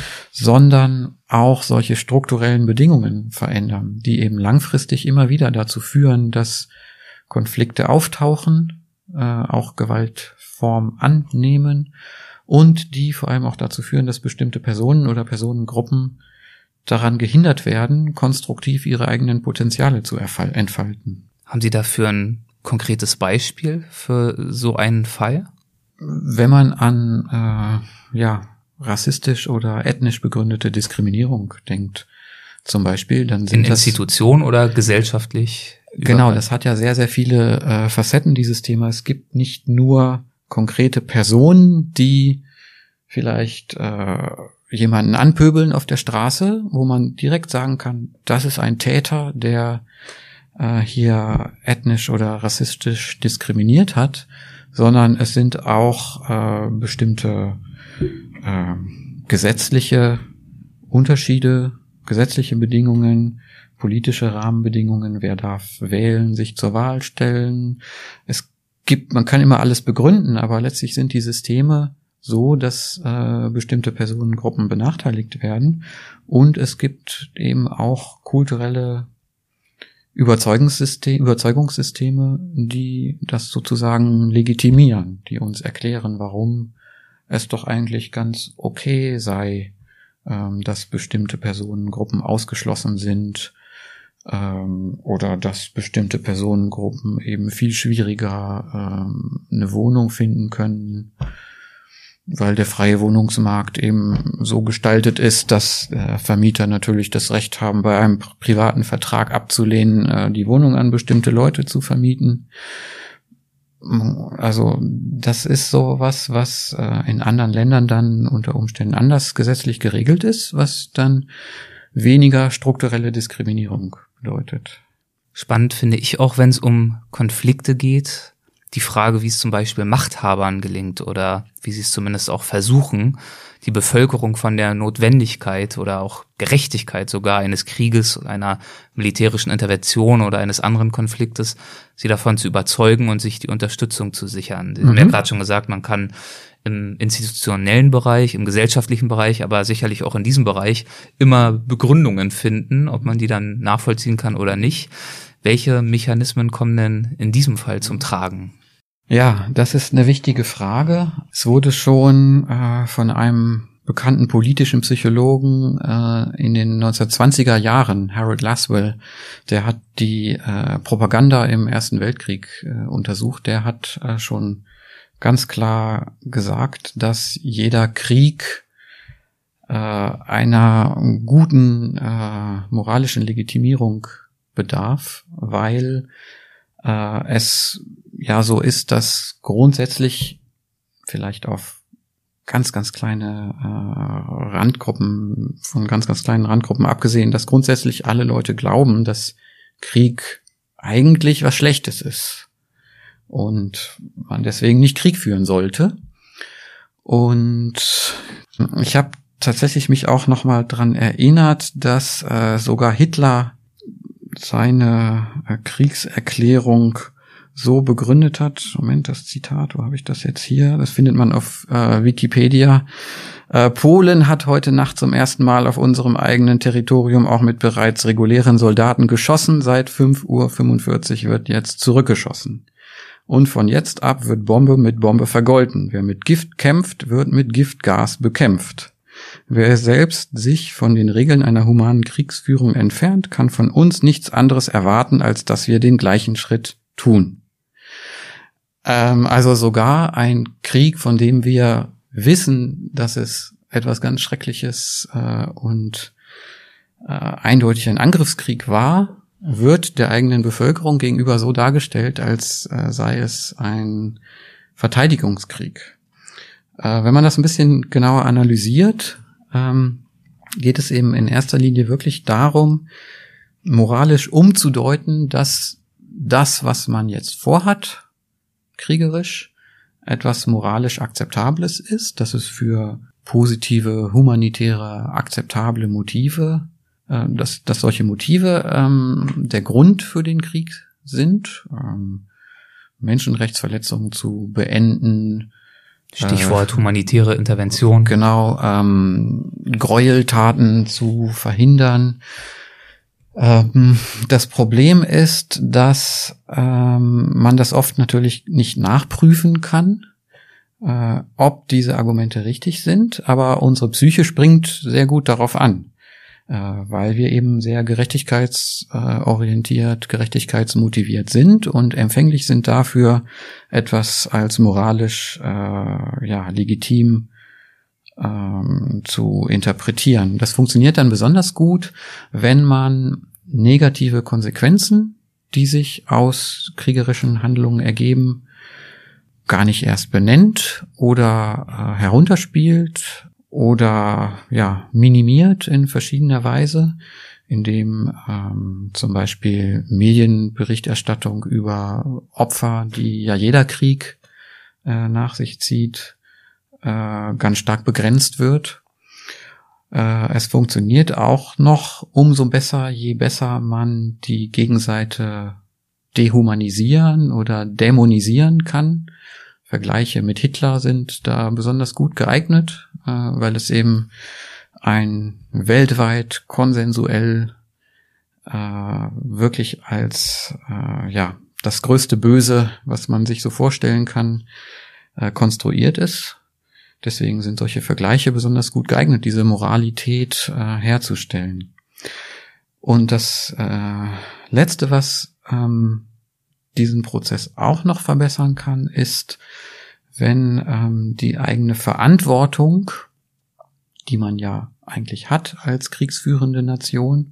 sondern auch solche strukturellen Bedingungen verändern, die eben langfristig immer wieder dazu führen, dass Konflikte auftauchen, äh, auch Gewaltform annehmen und die vor allem auch dazu führen, dass bestimmte Personen oder Personengruppen daran gehindert werden, konstruktiv ihre eigenen Potenziale zu entfalten. Haben Sie dafür ein konkretes Beispiel für so einen Fall? Wenn man an äh, ja rassistisch oder ethnisch begründete Diskriminierung denkt, zum Beispiel, dann sind in das Institutionen oder gesellschaftlich? Genau, das hat ja sehr, sehr viele äh, Facetten, dieses Thema. Es gibt nicht nur konkrete Personen, die vielleicht äh, jemanden anpöbeln auf der Straße, wo man direkt sagen kann, das ist ein Täter, der äh, hier ethnisch oder rassistisch diskriminiert hat, sondern es sind auch äh, bestimmte äh, gesetzliche Unterschiede, gesetzliche Bedingungen, politische Rahmenbedingungen, wer darf wählen, sich zur Wahl stellen. Es gibt, man kann immer alles begründen, aber letztlich sind die Systeme so, dass äh, bestimmte Personengruppen benachteiligt werden. Und es gibt eben auch kulturelle Überzeugungssysteme, Überzeugungssysteme, die das sozusagen legitimieren, die uns erklären, warum es doch eigentlich ganz okay sei, ähm, dass bestimmte Personengruppen ausgeschlossen sind, ähm, oder dass bestimmte Personengruppen eben viel schwieriger ähm, eine Wohnung finden können, weil der freie Wohnungsmarkt eben so gestaltet ist, dass äh, Vermieter natürlich das Recht haben, bei einem privaten Vertrag abzulehnen, äh, die Wohnung an bestimmte Leute zu vermieten. Also das ist so was, was äh, in anderen Ländern dann unter Umständen anders gesetzlich geregelt ist, was dann weniger strukturelle Diskriminierung bedeutet. Spannend finde ich auch, wenn es um Konflikte geht, die Frage, wie es zum Beispiel Machthabern gelingt oder wie sie es zumindest auch versuchen, die Bevölkerung von der Notwendigkeit oder auch Gerechtigkeit sogar eines Krieges, einer militärischen Intervention oder eines anderen Konfliktes, sie davon zu überzeugen und sich die Unterstützung zu sichern. Sie mhm. haben ja gerade schon gesagt, man kann im institutionellen Bereich, im gesellschaftlichen Bereich, aber sicherlich auch in diesem Bereich immer Begründungen finden, ob man die dann nachvollziehen kann oder nicht. Welche Mechanismen kommen denn in diesem Fall zum Tragen? Ja, das ist eine wichtige Frage. Es wurde schon äh, von einem bekannten politischen Psychologen äh, in den neunzehnhundertzwanziger Jahren, Harold Laswell, der hat die äh, Propaganda im Ersten Weltkrieg äh, untersucht. Der hat äh, schon ganz klar gesagt, dass jeder Krieg äh, einer guten äh, moralischen Legitimierung bedarf, weil äh, es ja so ist, dass grundsätzlich vielleicht auf ganz, ganz kleine äh, Randgruppen, von ganz, ganz kleinen Randgruppen abgesehen, dass grundsätzlich alle Leute glauben, dass Krieg eigentlich was Schlechtes ist und man deswegen nicht Krieg führen sollte. Und ich habe tatsächlich mich auch nochmal dran erinnert, dass äh, sogar Hitler seine äh, Kriegserklärung so begründet hat. Moment, das Zitat, wo habe ich das jetzt hier? Das findet man auf äh, Wikipedia. Äh, Polen hat heute Nacht zum ersten Mal auf unserem eigenen Territorium auch mit bereits regulären Soldaten geschossen. Seit fünf Uhr fünfundvierzig wird jetzt zurückgeschossen. Und von jetzt ab wird Bombe mit Bombe vergolten. Wer mit Gift kämpft, wird mit Giftgas bekämpft. Wer selbst sich von den Regeln einer humanen Kriegsführung entfernt, kann von uns nichts anderes erwarten, als dass wir den gleichen Schritt tun. Ähm, also sogar ein Krieg, von dem wir wissen, dass es etwas ganz Schreckliches äh, und äh, eindeutig ein Angriffskrieg war, wird der eigenen Bevölkerung gegenüber so dargestellt, als äh, sei es ein Verteidigungskrieg. Äh, wenn man das ein bisschen genauer analysiert, ähm, geht es eben in erster Linie wirklich darum, moralisch umzudeuten, dass das, was man jetzt vorhat, kriegerisch, etwas moralisch Akzeptables ist, dass es für positive, humanitäre, akzeptable Motive, äh, dass, dass solche Motive ähm, der Grund für den Krieg sind, ähm, Menschenrechtsverletzungen zu beenden. Stichwort äh, humanitäre Intervention. Genau, ähm, Gräueltaten zu verhindern. Ähm, das Problem ist, dass ähm, man das oft natürlich nicht nachprüfen kann, äh, ob diese Argumente richtig sind, aber unsere Psyche springt sehr gut darauf an, äh, weil wir eben sehr gerechtigkeitsorientiert, gerechtigkeitsmotiviert sind und empfänglich sind dafür, etwas als moralisch äh, ja legitim ähm, zu interpretieren. Das funktioniert dann besonders gut, wenn man negative Konsequenzen, die sich aus kriegerischen Handlungen ergeben, gar nicht erst benennt oder äh, herunterspielt oder ja minimiert in verschiedener Weise, indem ähm, zum Beispiel Medienberichterstattung über Opfer, die ja jeder Krieg äh, nach sich zieht, äh, ganz stark begrenzt wird. Äh, es funktioniert auch noch umso besser, je besser man die Gegenseite dehumanisieren oder dämonisieren kann. Vergleiche mit Hitler sind da besonders gut geeignet, äh, weil es eben ein weltweit konsensuell äh, wirklich als äh, ja das größte Böse, was man sich so vorstellen kann, äh, konstruiert ist. Deswegen sind solche Vergleiche besonders gut geeignet, diese Moralität äh, herzustellen. Und das äh, Letzte, was ähm, diesen Prozess auch noch verbessern kann, ist, wenn ähm, die eigene Verantwortung, die man ja eigentlich hat als kriegsführende Nation,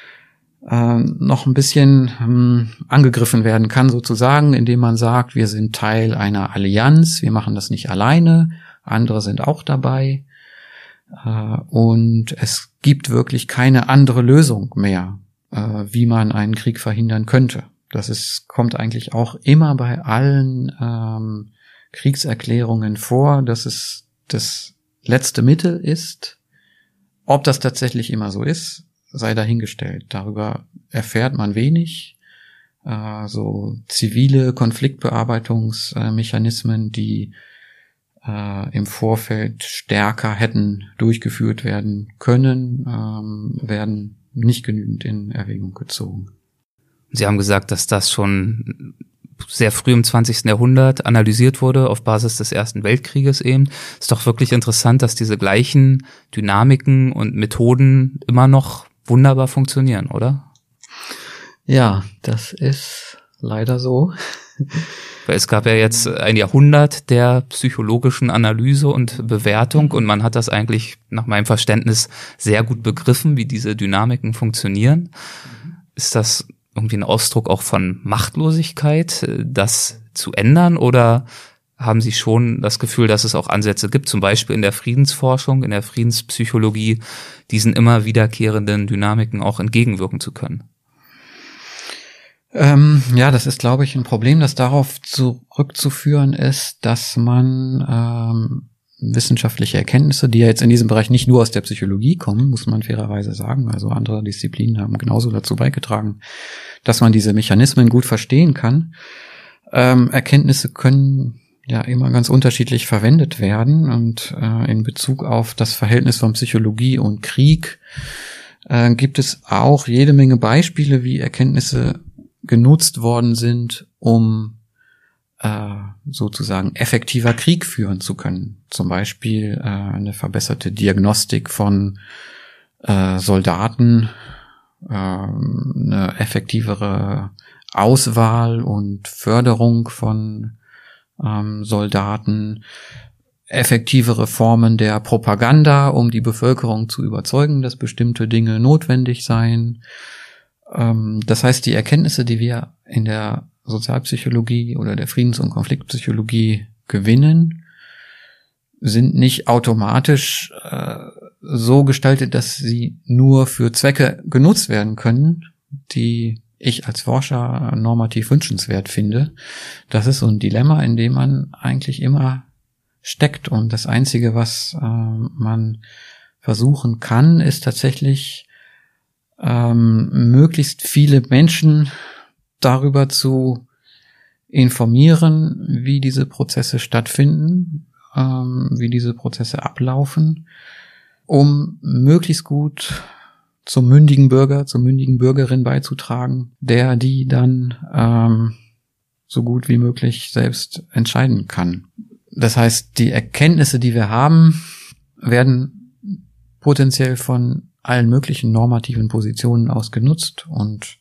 äh, noch ein bisschen ähm, angegriffen werden kann, sozusagen, indem man sagt, wir sind Teil einer Allianz, wir machen das nicht alleine, andere sind auch dabei, äh, und es gibt wirklich keine andere Lösung mehr, äh, wie man einen Krieg verhindern könnte. Das ist, kommt eigentlich auch immer bei allen ähm, Kriegserklärungen vor, dass es das letzte Mittel ist. Ob das tatsächlich immer so ist, sei dahingestellt. Darüber erfährt man wenig. Äh, so zivile Konfliktbearbeitungsmechanismen, die äh, im Vorfeld stärker hätten durchgeführt werden können, ähm, werden nicht genügend in Erwägung gezogen. Sie haben gesagt, dass das schon sehr früh im zwanzigsten Jahrhundert analysiert wurde, auf Basis des Ersten Weltkrieges eben. Ist doch wirklich interessant, dass diese gleichen Dynamiken und Methoden immer noch wunderbar funktionieren, oder? Ja, das ist leider so. Weil es gab ja jetzt ein Jahrhundert der psychologischen Analyse und Bewertung und man hat das eigentlich nach meinem Verständnis sehr gut begriffen, wie diese Dynamiken funktionieren. Ist das irgendwie ein Ausdruck auch von Machtlosigkeit, das zu ändern, oder haben Sie schon das Gefühl, dass es auch Ansätze gibt, zum Beispiel in der Friedensforschung, in der Friedenspsychologie, diesen immer wiederkehrenden Dynamiken auch entgegenwirken zu können? Ähm, ja, das ist, glaube ich, ein Problem, das darauf zurückzuführen ist, dass man ähm, wissenschaftliche Erkenntnisse, die ja jetzt in diesem Bereich nicht nur aus der Psychologie kommen, muss man fairerweise sagen, also andere Disziplinen haben genauso dazu beigetragen, dass man diese Mechanismen gut verstehen kann. Ähm, Erkenntnisse können ja immer ganz unterschiedlich verwendet werden und äh, in Bezug auf das Verhältnis von Psychologie und Krieg äh, gibt es auch jede Menge Beispiele, wie Erkenntnisse genutzt worden sind, um äh, sozusagen effektiver Krieg führen zu können. Zum Beispiel äh, eine verbesserte Diagnostik von äh, Soldaten, äh, eine effektivere Auswahl und Förderung von ähm, Soldaten, effektivere Formen der Propaganda, um die Bevölkerung zu überzeugen, dass bestimmte Dinge notwendig seien. Ähm, das heißt, die Erkenntnisse, die wir in der Sozialpsychologie oder der Friedens- und Konfliktpsychologie gewinnen, sind nicht automatisch äh, so gestaltet, dass sie nur für Zwecke genutzt werden können, die ich als Forscher normativ wünschenswert finde. Das ist so ein Dilemma, in dem man eigentlich immer steckt. Und das Einzige, was äh, man versuchen kann, ist tatsächlich ähm, möglichst viele Menschen darüber zu informieren, wie diese Prozesse stattfinden, ähm, wie diese Prozesse ablaufen, um möglichst gut zum mündigen Bürger, zur mündigen Bürgerin beizutragen, der die dann ähm, so gut wie möglich selbst entscheiden kann. Das heißt, die Erkenntnisse, die wir haben, werden potenziell von allen möglichen normativen Positionen aus genutzt, und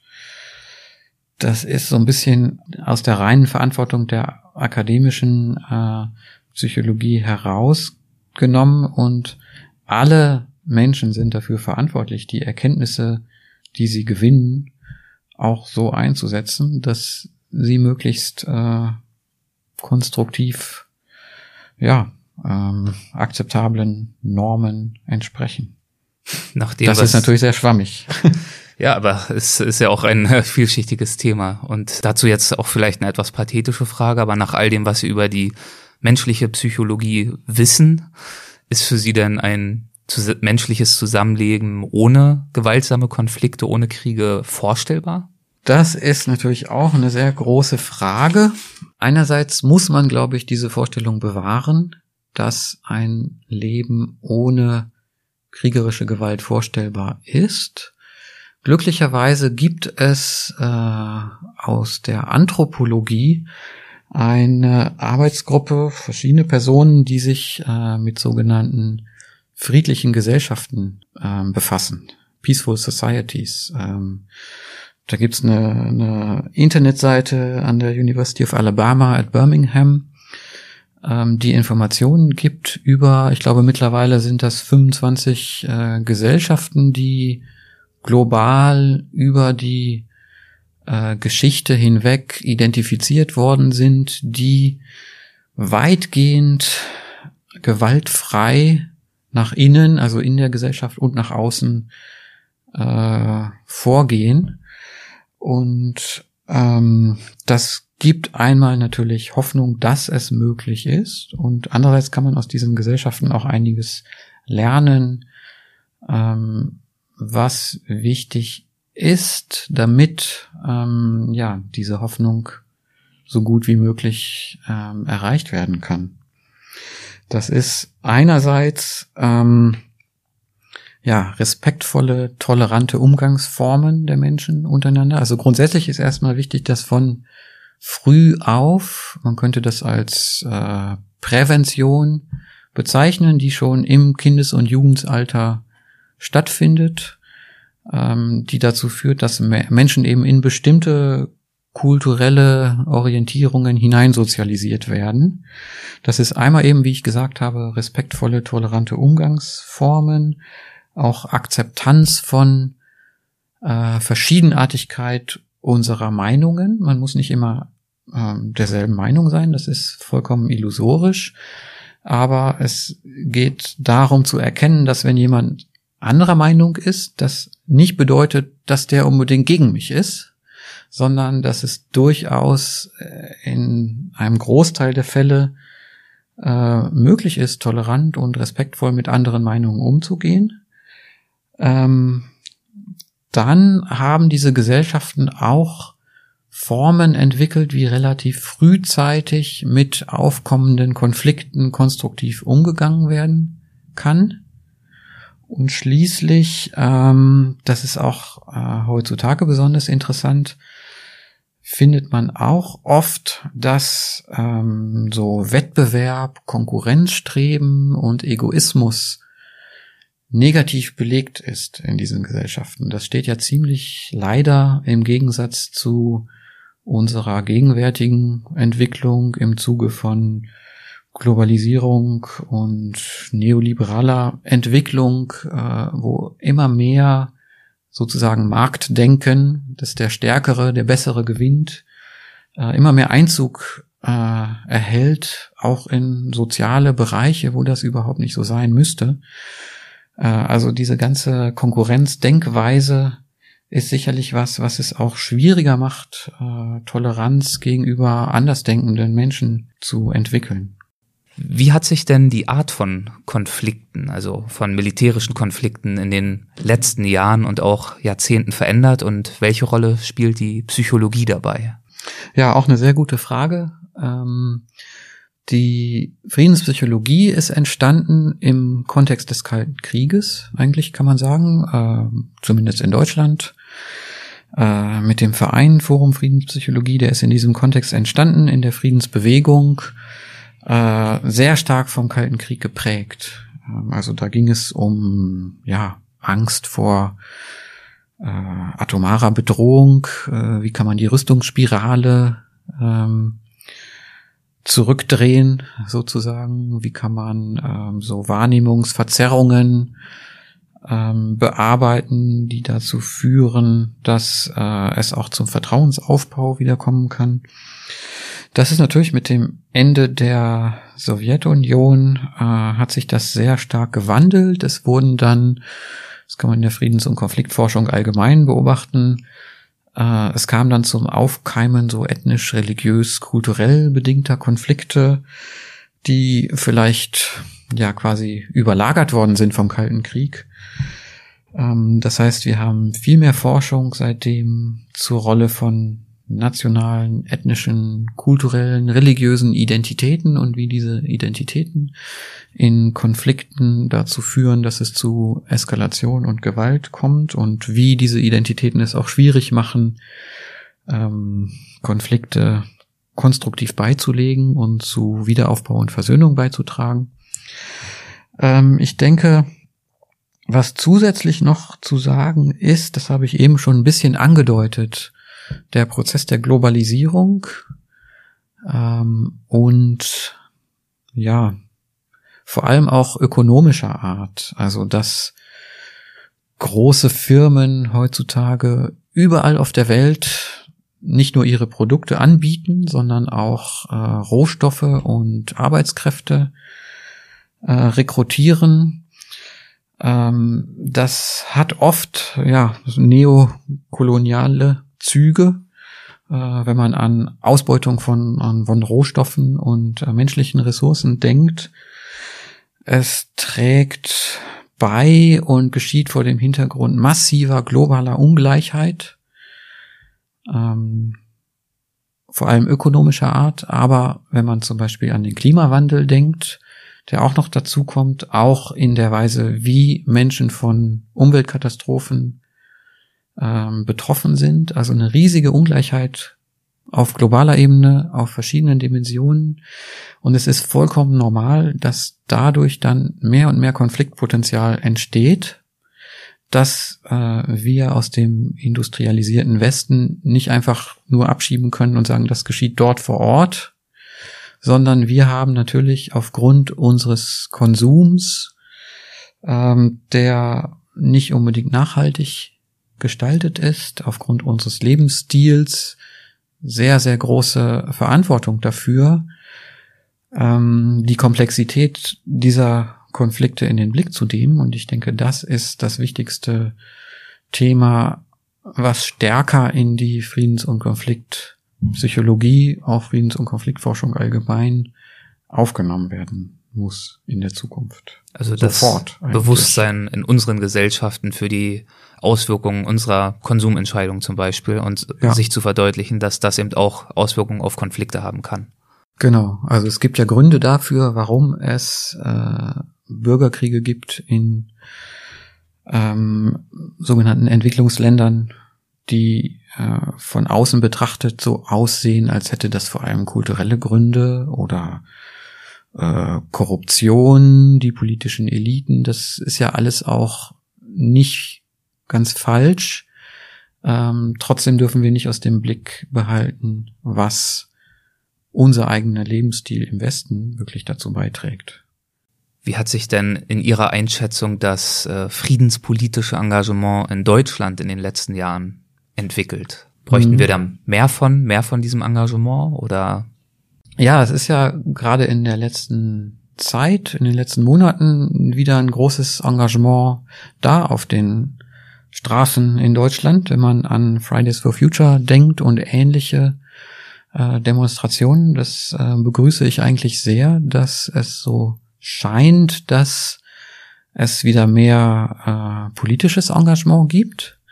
das ist so ein bisschen aus der reinen Verantwortung der akademischen äh, Psychologie herausgenommen, und alle Menschen sind dafür verantwortlich, die Erkenntnisse, die sie gewinnen, auch so einzusetzen, dass sie möglichst äh, konstruktiv, ja, ähm, akzeptablen Normen entsprechen. Nachdem das ist natürlich sehr schwammig. Ja, aber es ist ja auch ein äh, vielschichtiges Thema. Und dazu jetzt auch vielleicht eine etwas pathetische Frage, aber nach all dem, was Sie über die menschliche Psychologie wissen, ist für Sie denn ein zus- menschliches Zusammenleben ohne gewaltsame Konflikte, ohne Kriege vorstellbar? Das ist natürlich auch eine sehr große Frage. Einerseits muss man, glaube ich, diese Vorstellung bewahren, dass ein Leben ohne kriegerische Gewalt vorstellbar ist. Glücklicherweise gibt es äh, aus der Anthropologie eine Arbeitsgruppe, verschiedene Personen, die sich äh, mit sogenannten friedlichen Gesellschaften äh, befassen, Peaceful Societies. Ähm, da gibt's eine, eine Internetseite an der University of Alabama at Birmingham, ähm, die Informationen gibt über, ich glaube mittlerweile sind das fünfundzwanzig äh, Gesellschaften, die global über die äh, Geschichte hinweg identifiziert worden sind, die weitgehend gewaltfrei nach innen, also in der Gesellschaft und nach außen äh, vorgehen. Und ähm, das gibt einmal natürlich Hoffnung, dass es möglich ist, und andererseits kann man aus diesen Gesellschaften auch einiges lernen, ähm, was wichtig ist, damit ähm, ja diese Hoffnung so gut wie möglich ähm, erreicht werden kann. Das ist einerseits ähm, ja respektvolle, tolerante Umgangsformen der Menschen untereinander. Also grundsätzlich ist erstmal wichtig, dass von früh auf, man könnte das als äh, Prävention bezeichnen, die schon im Kindes- und Jugendalter stattfindet, ähm, die dazu führt, dass me- Menschen eben in bestimmte kulturelle Orientierungen hineinsozialisiert werden. Das ist einmal eben, wie ich gesagt habe, respektvolle, tolerante Umgangsformen, auch Akzeptanz von äh, Verschiedenartigkeit unserer Meinungen. Man muss nicht immer ähm, derselben Meinung sein, das ist vollkommen illusorisch, aber es geht darum zu erkennen, dass wenn jemand anderer Meinung ist, das nicht bedeutet, dass der unbedingt gegen mich ist, sondern dass es durchaus in einem Großteil der Fälle äh, möglich ist, tolerant und respektvoll mit anderen Meinungen umzugehen. Ähm, dann haben diese Gesellschaften auch Formen entwickelt, wie relativ frühzeitig mit aufkommenden Konflikten konstruktiv umgegangen werden kann. Und schließlich, ähm, das ist auch äh, heutzutage besonders interessant, findet man auch oft, dass ähm, so Wettbewerb, Konkurrenzstreben und Egoismus negativ belegt ist in diesen Gesellschaften. Das steht ja ziemlich leider im Gegensatz zu unserer gegenwärtigen Entwicklung im Zuge von Globalisierung und neoliberaler Entwicklung, äh, wo immer mehr sozusagen Marktdenken, dass der Stärkere, der Bessere gewinnt, äh, immer mehr Einzug äh, erhält, auch in soziale Bereiche, wo das überhaupt nicht so sein müsste. Äh, also diese ganze Konkurrenzdenkweise ist sicherlich was, was es auch schwieriger macht, äh, Toleranz gegenüber andersdenkenden Menschen zu entwickeln. Wie hat sich denn die Art von Konflikten, also von militärischen Konflikten in den letzten Jahren und auch Jahrzehnten verändert und welche Rolle spielt die Psychologie dabei? Ja, auch eine sehr gute Frage. Ähm, die Friedenspsychologie ist entstanden im Kontext des Kalten Krieges, eigentlich kann man sagen, äh, zumindest in Deutschland. Äh, mit dem Verein Forum Friedenspsychologie, der ist in diesem Kontext entstanden, in der Friedensbewegung, Äh, sehr stark vom Kalten Krieg geprägt. Ähm, also da ging es um ja Angst vor äh, atomarer Bedrohung. Äh, wie kann man die Rüstungsspirale ähm, zurückdrehen, sozusagen? Wie kann man ähm, so Wahrnehmungsverzerrungen ähm, bearbeiten, die dazu führen, dass äh, es auch zum Vertrauensaufbau wiederkommen kann? Das ist natürlich mit dem Ende der Sowjetunion äh, hat sich das sehr stark gewandelt. Es wurden dann, das kann man in der Friedens- und Konfliktforschung allgemein beobachten, äh, es kam dann zum Aufkeimen so ethnisch, religiös, kulturell bedingter Konflikte, die vielleicht ja quasi überlagert worden sind vom Kalten Krieg. Ähm, das heißt, wir haben viel mehr Forschung seitdem zur Rolle von nationalen, ethnischen, kulturellen, religiösen Identitäten und wie diese Identitäten in Konflikten dazu führen, dass es zu Eskalation und Gewalt kommt und wie diese Identitäten es auch schwierig machen, ähm, Konflikte konstruktiv beizulegen und zu Wiederaufbau und Versöhnung beizutragen. Ähm, ich denke, was zusätzlich noch zu sagen ist, das habe ich eben schon ein bisschen angedeutet, der Prozess der Globalisierung ähm, und ja, vor allem auch ökonomischer Art. Also dass große Firmen heutzutage überall auf der Welt nicht nur ihre Produkte anbieten, sondern auch äh, Rohstoffe und Arbeitskräfte äh, rekrutieren. Ähm, das hat oft ja neokoloniale Züge, äh, wenn man an Ausbeutung von, an, von Rohstoffen und äh, menschlichen Ressourcen denkt. Es trägt bei und geschieht vor dem Hintergrund massiver globaler Ungleichheit, ähm, vor allem ökonomischer Art, aber wenn man zum Beispiel an den Klimawandel denkt, der auch noch dazu kommt, auch in der Weise, wie Menschen von Umweltkatastrophen ähm, betroffen sind, also eine riesige Ungleichheit auf globaler Ebene, auf verschiedenen Dimensionen. Und es ist vollkommen normal, dass dadurch dann mehr und mehr Konfliktpotenzial entsteht, dass äh, wir aus dem industrialisierten Westen nicht einfach nur abschieben können und sagen, das geschieht dort vor Ort, sondern wir haben natürlich aufgrund unseres Konsums, ähm, der nicht unbedingt nachhaltig gestaltet ist, aufgrund unseres Lebensstils, sehr, sehr große Verantwortung dafür, ähm, die Komplexität dieser Konflikte in den Blick zu nehmen. Und ich denke, das ist das wichtigste Thema, was stärker in die Friedens- und Konfliktpsychologie, auch Friedens- und Konfliktforschung allgemein aufgenommen werden muss in der Zukunft. Also das Sofort Bewusstsein in unseren Gesellschaften für die Auswirkungen unserer Konsumentscheidung zum Beispiel und ja. sich zu verdeutlichen, dass das eben auch Auswirkungen auf Konflikte haben kann. Genau, also es gibt ja Gründe dafür, warum es äh, Bürgerkriege gibt in ähm, sogenannten Entwicklungsländern, die äh, von außen betrachtet so aussehen, als hätte das vor allem kulturelle Gründe oder äh, Korruption, die politischen Eliten. Das ist ja alles auch nicht ganz falsch. Ähm, trotzdem dürfen wir nicht aus dem Blick behalten, was unser eigener Lebensstil im Westen wirklich dazu beiträgt. Wie hat sich denn in Ihrer Einschätzung das äh, friedenspolitische Engagement in Deutschland in den letzten Jahren entwickelt? Bräuchten mhm. wir da mehr von, mehr von diesem Engagement oder? Ja, es ist ja gerade in der letzten Zeit, in den letzten Monaten wieder ein großes Engagement da auf den Straßen in Deutschland, wenn man an Fridays for Future denkt und ähnliche äh, Demonstrationen. Das äh, begrüße ich eigentlich sehr, dass es so scheint, dass es wieder mehr äh, politisches Engagement gibt.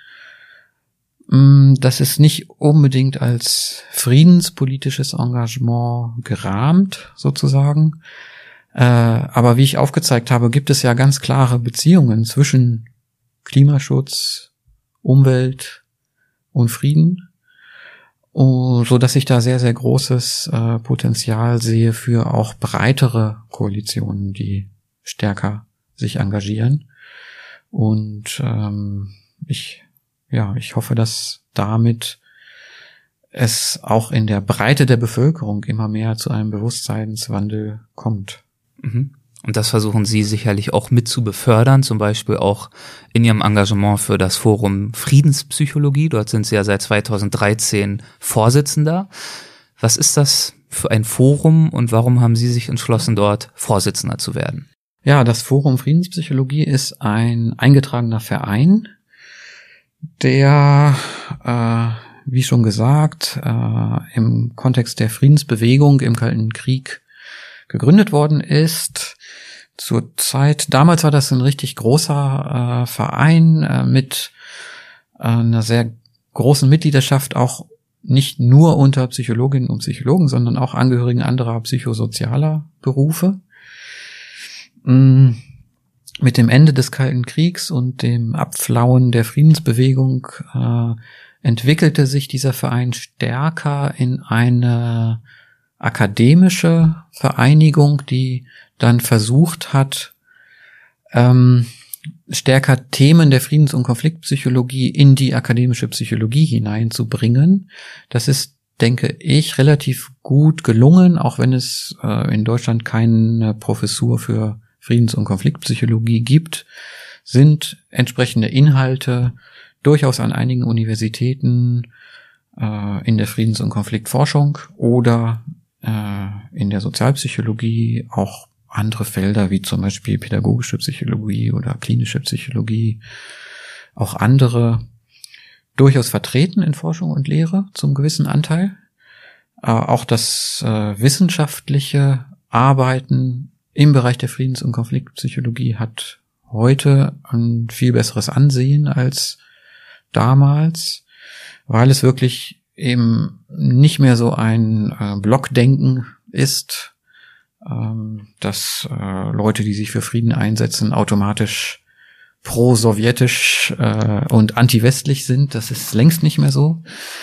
Das ist nicht unbedingt als friedenspolitisches Engagement gerahmt, sozusagen. Äh, aber wie ich aufgezeigt habe, gibt es ja ganz klare Beziehungen zwischen Klimaschutz, Umwelt und Frieden, so dass ich da sehr, sehr großes äh, Potenzial sehe für auch breitere Koalitionen, die stärker sich engagieren. Und ähm, ich, ja, ich hoffe, dass damit es auch in der Breite der Bevölkerung immer mehr zu einem Bewusstseinswandel kommt. Mhm. Und das versuchen Sie sicherlich auch mit zu befördern, zum Beispiel auch in Ihrem Engagement für das Forum Friedenspsychologie. Dort sind Sie ja seit zweitausenddreizehn Vorsitzender. Was ist das für ein Forum und warum haben Sie sich entschlossen, dort Vorsitzender zu werden? Ja, das Forum Friedenspsychologie ist ein eingetragener Verein, der, äh, wie schon gesagt, äh, im Kontext der Friedensbewegung im Kalten Krieg gegründet worden ist. Zur Zeit, damals war das ein richtig großer äh, Verein äh, mit äh, einer sehr großen Mitgliedschaft, auch nicht nur unter Psychologinnen und Psychologen, sondern auch Angehörigen anderer psychosozialer Berufe. Mm, mit dem Ende des Kalten Kriegs und dem Abflauen der Friedensbewegung äh, entwickelte sich dieser Verein stärker in eine akademische Vereinigung, die dann versucht hat, ähm, stärker Themen der Friedens- und Konfliktpsychologie in die akademische Psychologie hineinzubringen. Das ist, denke ich, relativ gut gelungen, auch wenn es äh, in Deutschland keine Professur für Friedens- und Konfliktpsychologie gibt, sind entsprechende Inhalte durchaus an einigen Universitäten äh, in der Friedens- und Konfliktforschung oder äh, in der Sozialpsychologie, auch andere Felder wie zum Beispiel pädagogische Psychologie oder klinische Psychologie, auch andere durchaus vertreten in Forschung und Lehre zum gewissen Anteil. Äh, auch das äh, wissenschaftliche Arbeiten im Bereich der Friedens- und Konfliktpsychologie hat heute ein viel besseres Ansehen als damals, weil es wirklich eben nicht mehr so ein äh, Blockdenken ist, ähm, dass äh, Leute, die sich für Frieden einsetzen, automatisch pro-sowjetisch äh, und anti-westlich sind. Das ist längst nicht mehr so.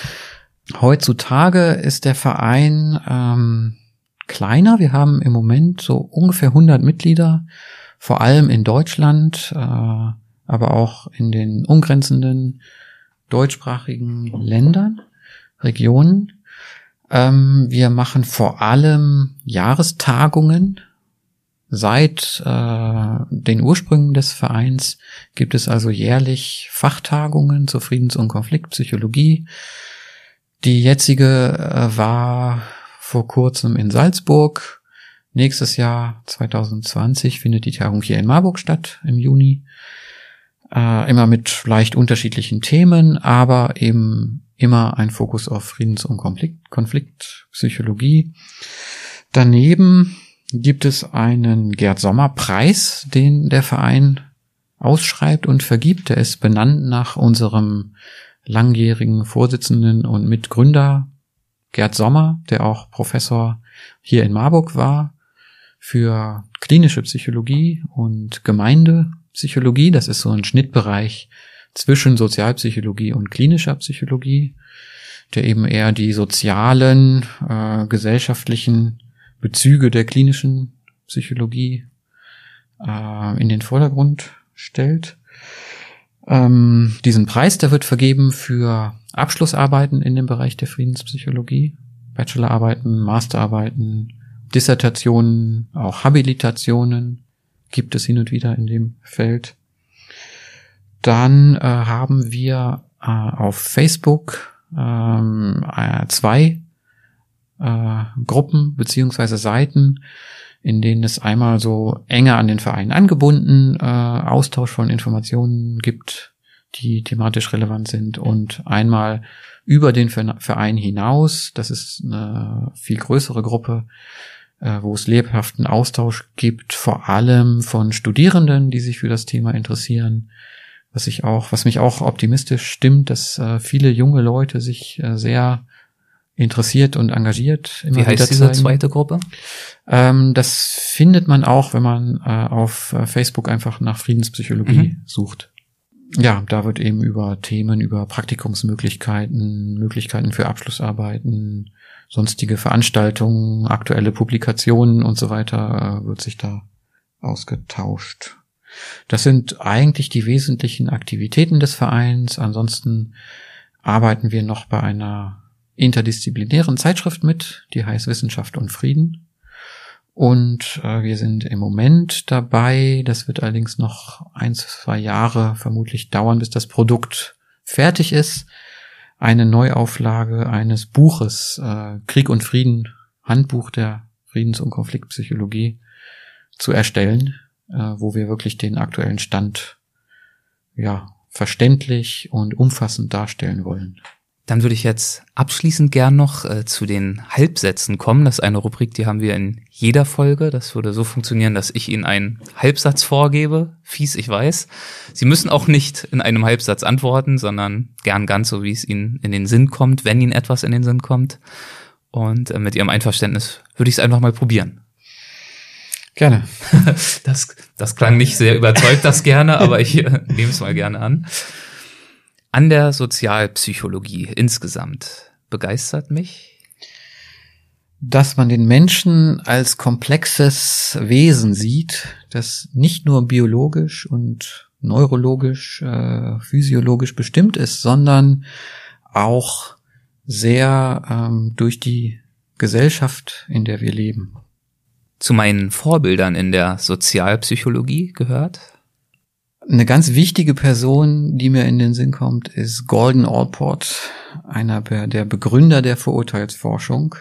Heutzutage ist der Verein ähm, kleiner. Wir haben im Moment so ungefähr hundert Mitglieder, vor allem in Deutschland, äh, aber auch in den umgrenzenden deutschsprachigen Ländern, Regionen. Ähm, wir machen vor allem Jahrestagungen. Seit äh, den Ursprüngen des Vereins gibt es also jährlich Fachtagungen zur Friedens- und Konfliktpsychologie. Die jetzige äh, war vor kurzem in Salzburg. Nächstes Jahr, zwanzig zwanzig, findet die Tagung hier in Marburg statt, im Juni. Äh, immer mit leicht unterschiedlichen Themen, aber eben immer ein Fokus auf Friedens- und Konflikt, Konfliktpsychologie. Daneben gibt es einen Gerd-Sommer-Preis, den der Verein ausschreibt und vergibt. Der ist benannt nach unserem langjährigen Vorsitzenden und Mitgründer Gerd Sommer, der auch Professor hier in Marburg war für klinische Psychologie und Gemeindepsychologie. Das ist so ein Schnittbereich zwischen Sozialpsychologie und klinischer Psychologie, der eben eher die sozialen, äh, gesellschaftlichen Bezüge der klinischen Psychologie äh, in den Vordergrund stellt. Ähm, diesen Preis, der wird vergeben für Abschlussarbeiten in dem Bereich der Friedenspsychologie, Bachelorarbeiten, Masterarbeiten, Dissertationen, auch Habilitationen gibt es hin und wieder in dem Feld. Dann äh, haben wir äh, auf Facebook ähm, äh, zwei äh, Gruppen beziehungsweise Seiten, in denen es einmal so enger an den Verein angebunden äh, Austausch von Informationen gibt, die thematisch relevant sind, und einmal über den Verein hinaus, das ist eine viel größere Gruppe, äh, wo es lebhaften Austausch gibt, vor allem von Studierenden, die sich für das Thema interessieren, was ich auch, was mich auch optimistisch stimmt, dass äh, viele junge Leute sich äh, sehr interessiert und engagiert immer Wie heißt wieder diese zeigen. zweite Gruppe? Ähm, das findet man auch, wenn man äh, auf äh, Facebook einfach nach Friedenspsychologie Mhm. sucht. Ja, da wird eben über Themen, über Praktikumsmöglichkeiten, Möglichkeiten für Abschlussarbeiten, sonstige Veranstaltungen, aktuelle Publikationen und so weiter, äh, wird sich da ausgetauscht. Das sind eigentlich die wesentlichen Aktivitäten des Vereins. Ansonsten arbeiten wir noch bei einer interdisziplinären Zeitschrift mit, die heißt Wissenschaft und Frieden. Und äh, wir sind im Moment dabei, das wird allerdings noch ein, zwei Jahre vermutlich dauern, bis das Produkt fertig ist, eine Neuauflage eines Buches, äh, Krieg und Frieden, Handbuch der Friedens- und Konfliktpsychologie, zu erstellen, äh, wo wir wirklich den aktuellen Stand ja verständlich und umfassend darstellen wollen. Dann würde ich jetzt abschließend gern noch äh, zu den Halbsätzen kommen. Das ist eine Rubrik, die haben wir in jeder Folge. Das würde so funktionieren, dass ich Ihnen einen Halbsatz vorgebe. Fies, ich weiß. Sie müssen auch nicht in einem Halbsatz antworten, sondern gern ganz so, wie es Ihnen in den Sinn kommt, wenn Ihnen etwas in den Sinn kommt. Und äh, mit Ihrem Einverständnis würde ich es einfach mal probieren. Gerne. Das, das klang nicht sehr überzeugt, das gerne, aber ich äh, nehme es mal gerne an. An der Sozialpsychologie insgesamt begeistert mich, dass man den Menschen als komplexes Wesen sieht, das nicht nur biologisch und neurologisch, äh, physiologisch bestimmt ist, sondern auch sehr ähm, durch die Gesellschaft, in der wir leben. Zu meinen Vorbildern in der Sozialpsychologie gehört eine ganz wichtige Person, die mir in den Sinn kommt, ist Gordon Allport, einer der Begründer der Vorurteilsforschung,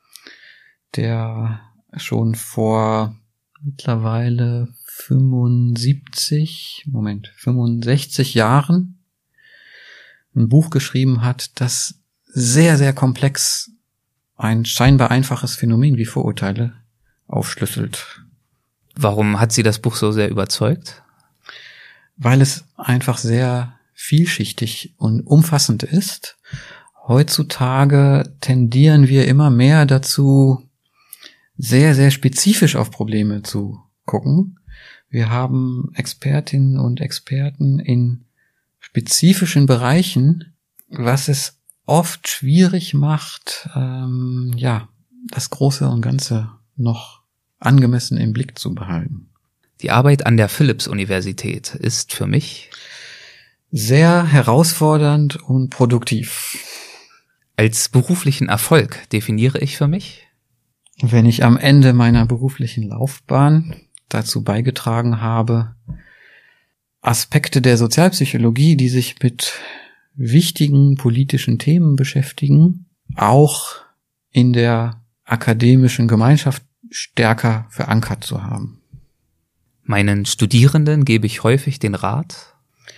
der schon vor mittlerweile fünfundsiebzig, Moment, fünfundsechzig Jahren ein Buch geschrieben hat, das sehr, sehr komplex ein scheinbar einfaches Phänomen wie Vorurteile aufschlüsselt. Warum hat Sie das Buch so sehr überzeugt? Weil es einfach sehr vielschichtig und umfassend ist. Heutzutage tendieren wir immer mehr dazu, sehr, sehr spezifisch auf Probleme zu gucken. Wir haben Expertinnen und Experten in spezifischen Bereichen, was es oft schwierig macht, ähm, ja, das Große und Ganze noch angemessen im Blick zu behalten. Die Arbeit an der Philipps-Universität ist für mich sehr herausfordernd und produktiv. Als beruflichen Erfolg definiere ich für mich, wenn ich am Ende meiner beruflichen Laufbahn dazu beigetragen habe, Aspekte der Sozialpsychologie, die sich mit wichtigen politischen Themen beschäftigen, auch in der akademischen Gemeinschaft stärker verankert zu haben. Meinen Studierenden gebe ich häufig den Rat,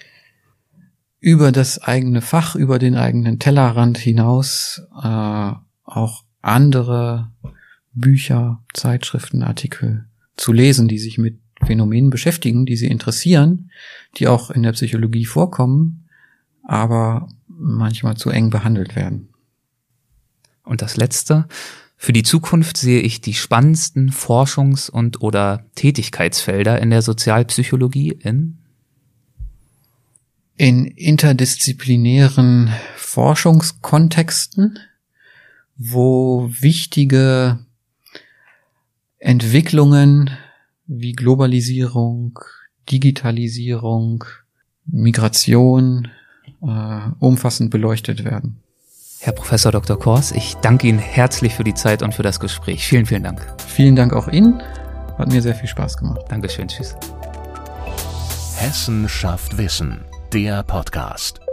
über das eigene Fach, über den eigenen Tellerrand hinaus äh, auch andere Bücher, Zeitschriften, Artikel zu lesen, die sich mit Phänomenen beschäftigen, die sie interessieren, die auch in der Psychologie vorkommen, aber manchmal zu eng behandelt werden. Und das Letzte, für die Zukunft sehe ich die spannendsten Forschungs- und oder Tätigkeitsfelder in der Sozialpsychologie in in interdisziplinären Forschungskontexten, wo wichtige Entwicklungen wie Globalisierung, Digitalisierung, Migration äh, umfassend beleuchtet werden. Herr Professor Doktor Kors, ich danke Ihnen herzlich für die Zeit und für das Gespräch. Vielen, vielen Dank. Vielen Dank auch Ihnen. Hat mir sehr viel Spaß gemacht. Dankeschön. Tschüss. Hessen schafft Wissen, der Podcast.